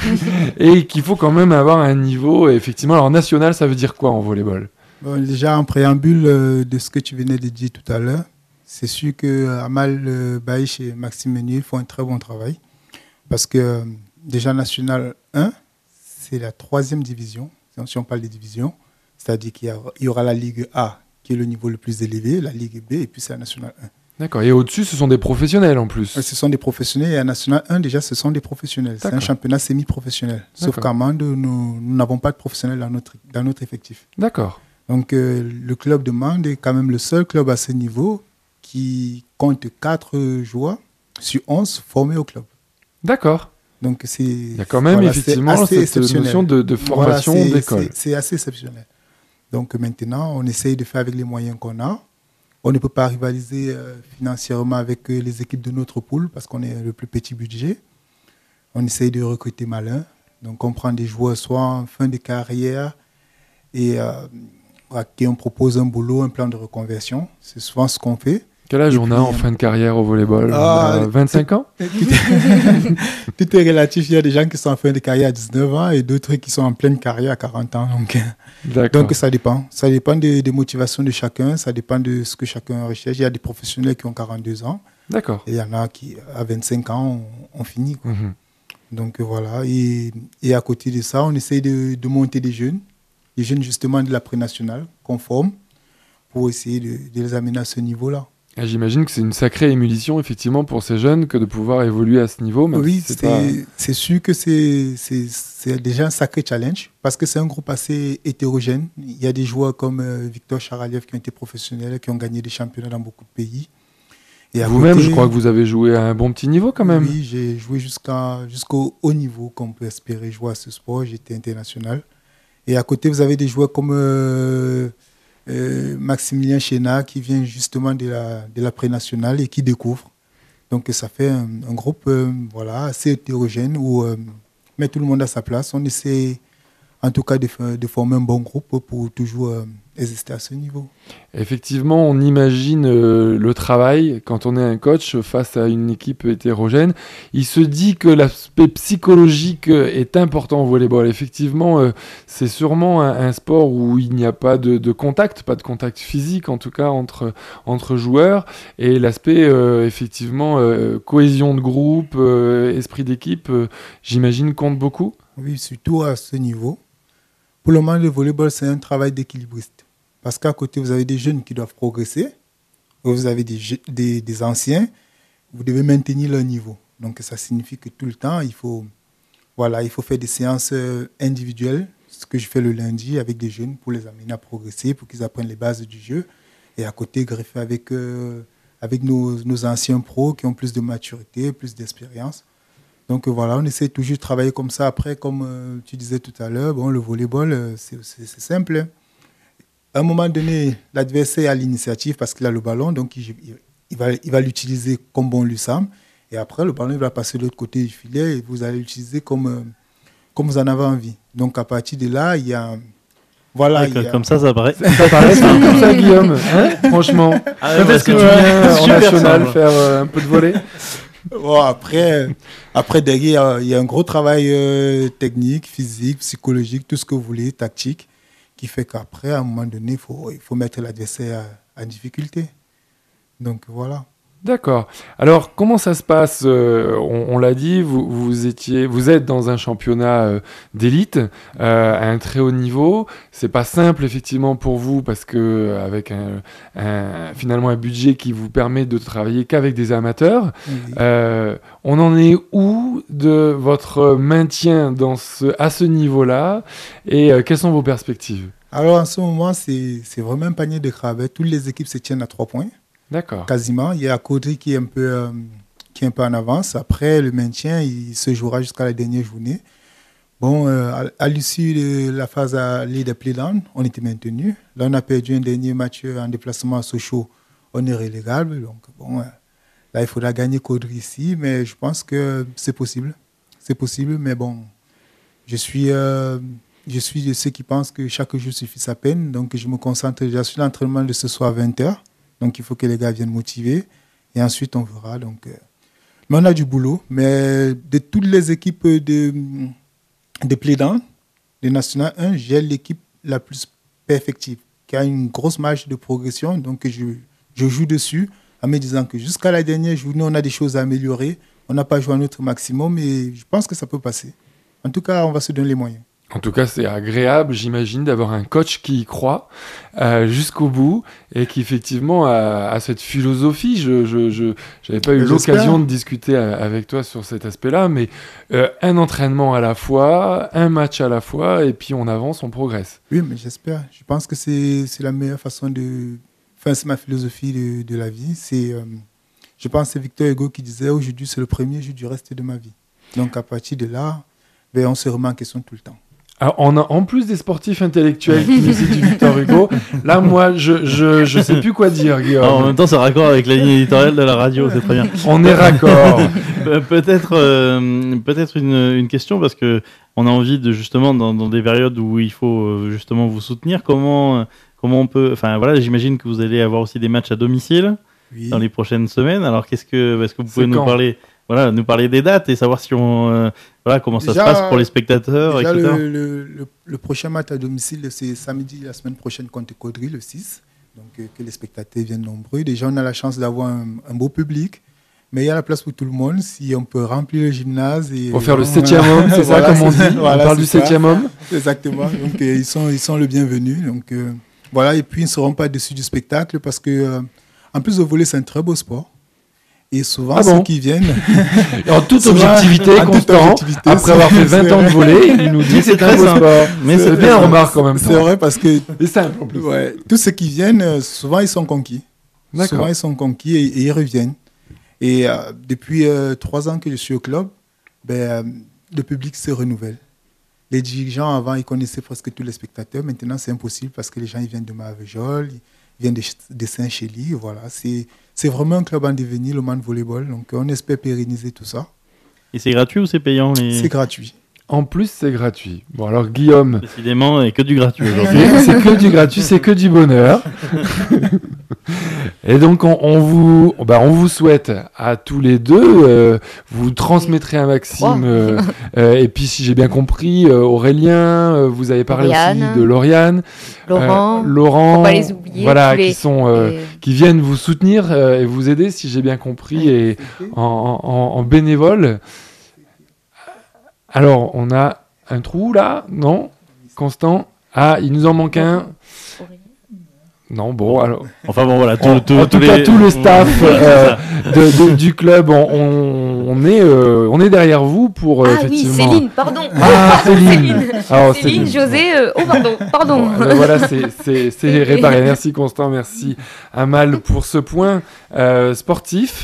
et qu'il faut quand même avoir un niveau, effectivement. Alors national, ça veut dire quoi en volleyball? Bon, déjà, en préambule euh, de ce que tu venais de dire tout à l'heure, c'est sûr que euh, Amal euh, Baïch et Maxime Meunier font un très bon travail. Parce que euh, déjà, National un, c'est la troisième division, si on parle des divisions. C'est-à-dire qu'il y, a- il y aura la Ligue A, qui est le niveau le plus élevé, la Ligue B, et puis c'est la National un. D'accord. Et au-dessus, ce sont des professionnels en plus. Ce sont des professionnels. Et à National un, déjà, ce sont des professionnels. C'est un D'accord. championnat semi-professionnel. Sauf D'accord. qu'à Mende, nous nous n'avons pas de professionnels dans notre, dans notre effectif. D'accord. Donc, euh, le club de Mende est quand même le seul club à ce niveau qui compte quatre joueurs sur onze formés au club. D'accord. Donc, c'est. Il y a quand même voilà, effectivement c'est assez cette exceptionnel. notion de, de formation Voilà, c'est- d'école. c'est- C'est assez exceptionnel. Donc, maintenant, on essaye de faire avec les moyens qu'on a. On ne peut pas rivaliser euh, financièrement avec euh, les équipes de notre pool parce qu'on est le plus petit budget. On essaye de recruter malin. Donc, on prend des joueurs soit en fin de carrière et euh, à qui on propose un boulot, un plan de reconversion. C'est souvent ce qu'on fait. Quel âge Et on puis, a en euh, fin de carrière au volleyball? Ah, On a vingt-cinq ans? Tout est relatif. Il y a des gens qui sont en fin de carrière à dix-neuf ans et d'autres qui sont en pleine carrière à quarante ans. Donc, D'accord. donc ça dépend. Ça dépend des, des motivations de chacun. Ça dépend de ce que chacun recherche. Il y a des professionnels qui ont quarante-deux ans. D'accord. Et il y en a qui, à vingt-cinq ans, ont, ont fini. Quoi. Mhm. Donc voilà. Et, et à côté de ça, on essaye de, de monter des jeunes. Des jeunes justement de la pré-nationale qu'on forme pour essayer de, de les amener à ce niveau-là. Et J'imagine que c'est une sacrée émulsion, effectivement, pour ces jeunes que de pouvoir évoluer à ce niveau. Même Oui, si c'est c'est pas... c'est sûr que c'est c'est- c'est déjà un sacré challenge parce que c'est un groupe assez hétérogène. Il y a des joueurs comme euh, Victor Charaliev qui ont été professionnels, qui ont gagné des championnats dans beaucoup de pays. Et à Vous-même, côté- je crois que vous avez joué à un bon petit niveau quand même. Oui, j'ai joué jusqu'à, jusqu'au haut niveau qu'on peut espérer jouer à ce sport. J'étais international. Et à côté, vous avez des joueurs comme euh, euh, Maximilien Chénat qui vient justement de la, de la pré-nationale et qui découvre. Donc ça fait un, un groupe euh, voilà, assez hétérogène où euh, met tout le monde à sa place. On essaie en tout cas de, fa- de former un bon groupe pour toujours euh, exister à ce niveau. Effectivement, on imagine euh, le travail quand on est un coach face à une équipe hétérogène. Il se dit que l'aspect psychologique euh, est important au volleyball. Effectivement, euh, c'est sûrement un, un sport où il n'y a pas de, de contact, pas de contact physique en tout cas entre, entre joueurs. Et l'aspect, euh, effectivement, euh, cohésion de groupe, euh, esprit d'équipe, euh, j'imagine, compte beaucoup. Oui, surtout à ce niveau. Pour le moment, le volleyball, c'est un travail d'équilibriste. Parce qu'à côté, vous avez des jeunes qui doivent progresser. Vous avez des, je- des, des anciens. Vous devez maintenir leur niveau. Donc, ça signifie que tout le temps, il faut, voilà, il faut faire des séances euh, individuelles. Ce que je fais le lundi avec des jeunes pour les amener à progresser, pour qu'ils apprennent les bases du jeu. Et à côté, greffer avec, euh, avec nos, nos anciens pros qui ont plus de maturité, plus d'expérience. Donc euh, voilà, on essaie toujours de travailler comme ça. Après, comme euh, tu disais tout à l'heure, bon, le volleyball, euh, c'est c'est- c'est simple. Hein. À un moment donné, l'adversaire a l'initiative parce qu'il a le ballon, donc il, il- il va il va l'utiliser comme bon lui semble. Et après, le ballon il va passer de l'autre côté du filet et vous allez l'utiliser comme, euh, comme vous en avez envie. Donc à partir de là, il y a... Voilà, Ouais, il y a- Comme ça, ça paraît. Ça paraît simple comme ça, Guillaume, hein, franchement. Ah ouais, Quand parce est-ce que que tu ouais, viens en super national simple. faire euh, un peu de volley? Bon, après, après, derrière, il y a un gros travail euh, technique, physique, psychologique, tout ce que vous voulez, tactique, qui fait qu'après, à un moment donné, il faut, il faut mettre l'adversaire en difficulté. Donc voilà. D'accord. Alors, comment ça se passe? Euh, on on l'a dit, vous, vous, étiez, vous êtes dans un championnat euh, d'élite euh, à un très haut niveau. C'est pas simple, effectivement, pour vous, parce que euh, avec un, un- finalement un budget qui vous permet de travailler qu'avec des amateurs. Oui. Euh, on en est où de votre maintien dans ce, à ce niveau-là et euh, quelles sont vos perspectives? Alors en ce moment, c'est c'est vraiment un panier de crabes. Toutes les équipes se tiennent à trois points, D'accord. quasiment. Il y a Caudry qui est un peu, euh, qui est un peu en avance. Après, le maintien, il se jouera jusqu'à la dernière journée. Bon, euh, à, à l'issue de la phase aller des play-down, on était maintenu. Là, on a perdu un dernier match en déplacement à Sochaux. On est relégable. Donc, bon, euh, là, il faudra gagner Caudry ici, mais je pense que c'est possible. C'est possible, mais bon, je suis, euh, je suis de ceux qui pensent que chaque jour suffit sa peine. Donc, je me concentre déjà sur l'entraînement de ce soir à vingt heures. Donc, il faut que les gars viennent motiver. Et ensuite, on verra. Donc, euh, mais on a du boulot. Mais de toutes les équipes de, de play-down, de National un, j'ai l'équipe la plus perfective, qui a une grosse marge de progression. Donc, je, je joue dessus en me disant que jusqu'à la dernière journée, on a des choses à améliorer. On n'a pas joué à notre maximum, mais je pense que ça peut passer. En tout cas, on va se donner les moyens. En tout cas, c'est agréable, j'imagine, d'avoir un coach qui y croit euh, jusqu'au bout et qui, effectivement, a, a cette philosophie. Je je, je j'avais pas eu J'espère. l'occasion de discuter a- avec toi sur cet aspect-là, mais euh, un entraînement à la fois, un match à la fois, et puis on avance, on progresse. Oui, mais j'espère. Je pense que c'est c'est la meilleure façon de... Enfin, c'est ma philosophie de, de la vie. C'est, euh, je pense que c'est Victor Hugo qui disait « Aujourd'hui, c'est le premier jour du reste de ma vie ». Donc, à partir de là, ben, on se remet en question tout le temps. Alors, on a, en plus des sportifs intellectuels qui nous citent du Victor Hugo, là, moi, je, je, je sais plus quoi dire, Guillaume. Alors, en même temps, c'est raccord avec la ligne éditoriale de la radio, c'est très bien. On est raccord. Pe- Peut-être, euh, peut-être une, une question, parce que on a envie de, justement, dans, dans des périodes où il faut euh, justement vous soutenir, comment, comment on peut... Enfin, voilà, j'imagine que vous allez avoir aussi des matchs à domicile Oui. dans les prochaines semaines. Alors, qu'est-ce que, est-ce que vous C'est pouvez nous quand parler, voilà, nous parler des dates et savoir si on, euh, voilà, comment ça Déjà, se passe pour les spectateurs, Déjà, et cetera. le, le, le, le prochain match à domicile, c'est samedi, la semaine prochaine, contre Caudry, le six. Donc, euh, que les spectateurs viennent nombreux. Déjà, on a la chance d'avoir un, un beau public. Mais il y a la place pour tout le monde. Si on peut remplir le gymnase. Et Pour faire le on- septième homme, c'est Voilà, ça, comme on dit. c'est- voilà, on parle c'est du ça. septième homme. Exactement. Donc, euh, ils, sont, ils sont le bienvenu. Donc, euh, voilà. Et puis, ils ne seront pas déçus du spectacle parce que, euh, en plus, le volley, c'est un très beau sport. Et souvent, Ah ceux bon qui viennent. En toute Souvent, objectivité, en toute Constant, objectivité, après c'est- avoir fait vingt c'est ans de vrai. volley, il nous dit que c'est un beau sport. Mais c'est c'est bien, vrai. remarque en même temps. C'est vrai parce que Et simple en plus. ouais, tous ceux qui viennent, euh, souvent, ils sont conquis. D'accord. Souvent, ils sont conquis et, et ils reviennent. Et euh, depuis euh, trois ans que je suis au club, ben, euh, le public se renouvelle. Les dirigeants, avant, ils connaissaient presque tous les spectateurs. Maintenant, c'est impossible parce que les gens ils viennent de Marvejols, ils viennent de, de Saint-Chély. Voilà. C'est, c'est vraiment un club en devenir, le Man Volleyball. Donc, on espère pérenniser tout ça. Et c'est gratuit ou c'est payant les... C'est gratuit. En plus, c'est gratuit. Bon, alors, Guillaume, Décidément, et que du gratuit aujourd'hui. c'est c'est que du gratuit, c'est que du bonheur. Et donc, on, on vous, bah, on vous souhaite à tous les deux, euh, vous transmettrez à Maxime, euh, euh, et puis si j'ai bien compris, euh, Aurélien, euh, vous avez parlé Lauriane. aussi de Lauriane, Laurent, euh, Laurent, faut pas les oublier, voilà, tous les- qui sont, euh, et- qui viennent vous soutenir euh, et vous aider, si j'ai bien compris, et en, en- en bénévole. Alors, on a un trou là, non, Constant? Ah, il nous en manque un. Non, bon, alors. Enfin bon, voilà. Tout, En, tout, en tous tout cas, les- tout le staff Voilà, euh, c'est ça. de- de- du club, on, on, on est, euh, on est derrière vous pour euh, Ah oui, effectivement. Céline, pardon. Ah, Pardon, Céline. Alors, Céline, Céline. José, euh, oh pardon, pardon. Bon, ben voilà, c'est- c'est c'est réparé. Merci Constant, merci Amal pour ce point euh, sportif.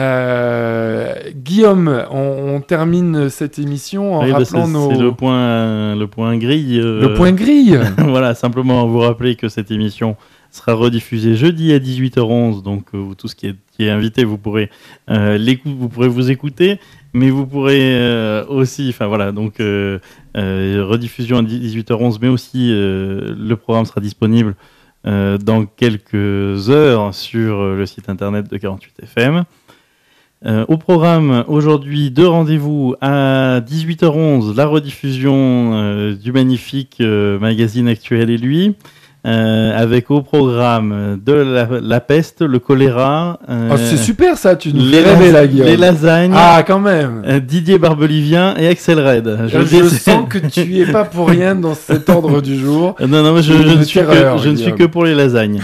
Euh, Guillaume, on, on termine cette émission en Oui, bah, rappelant c'est, nos... c'est le point, le point grille. euh, Le point grille. Voilà, simplement vous rappeler que cette émission sera rediffusée jeudi à dix-huit heures onze. Donc, euh, vous- tout ce qui est, qui est invité, vous pourrez, euh, l'écou- vous pourrez vous écouter. Mais vous pourrez euh, aussi, enfin voilà, donc euh, euh, rediffusion à dix-huit heures onze, mais aussi euh, le programme sera disponible euh, dans quelques heures sur euh, le site internet de quarante-huit F M. Euh, au programme, aujourd'hui, deux rendez-vous à dix-huit heures onze, la rediffusion euh, du magnifique euh, magazine Actuel et lui, euh, avec au programme de la, la peste, le choléra. euh, Oh, c'est super ça, tu nous les fais rêver las- là, Guillaume. les lasagnes. Ah, quand même. euh, Didier Barbelivien et Axel Red. Je, le dis, c'est- sens que tu es pas pour rien dans cet ordre du jour. Euh, Non, non, moi, je, C'est je une ne, suis terreur, que, je ne suis Guillaume. que pour les lasagnes.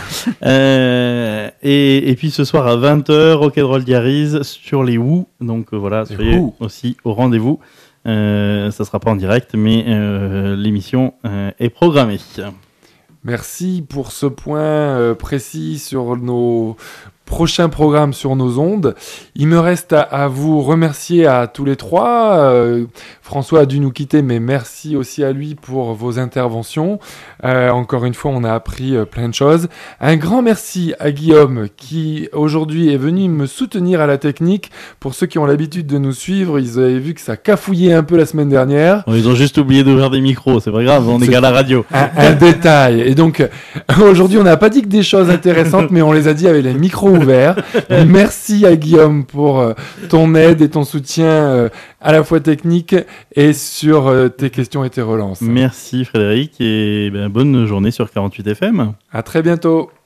euh, et, et puis ce soir à vingt heures, Rock'n'Roll Diaries sur les Who. Donc euh, voilà, Les soyez Who. aussi au rendez-vous. Euh, ça sera pas en direct, mais euh, l'émission euh, est programmée. Merci pour ce point euh, précis sur nos prochains programmes sur nos ondes. Il me reste à, à vous remercier à tous les trois. Euh, François a dû nous quitter, mais merci aussi à lui pour vos interventions. Euh, encore une fois, on a appris euh, plein de choses. Un grand merci à Guillaume qui aujourd'hui est venu me soutenir à la technique. Pour ceux qui ont l'habitude de nous suivre, ils avaient vu que ça cafouillait un peu la semaine dernière. Bon, ils ont juste oublié d'ouvrir des micros, c'est pas grave, on est C'est- qu'à la radio. Un, un détail. Et donc, euh, aujourd'hui, on n'a pas dit que des choses intéressantes, mais on les a dit avec les micros ouverts. Donc, merci à Guillaume pour euh, ton aide et ton soutien euh, à la fois technique et sur euh, tes questions et tes relances. Merci Frédéric et ben, bonne journée sur quarante-huit F M. À très bientôt.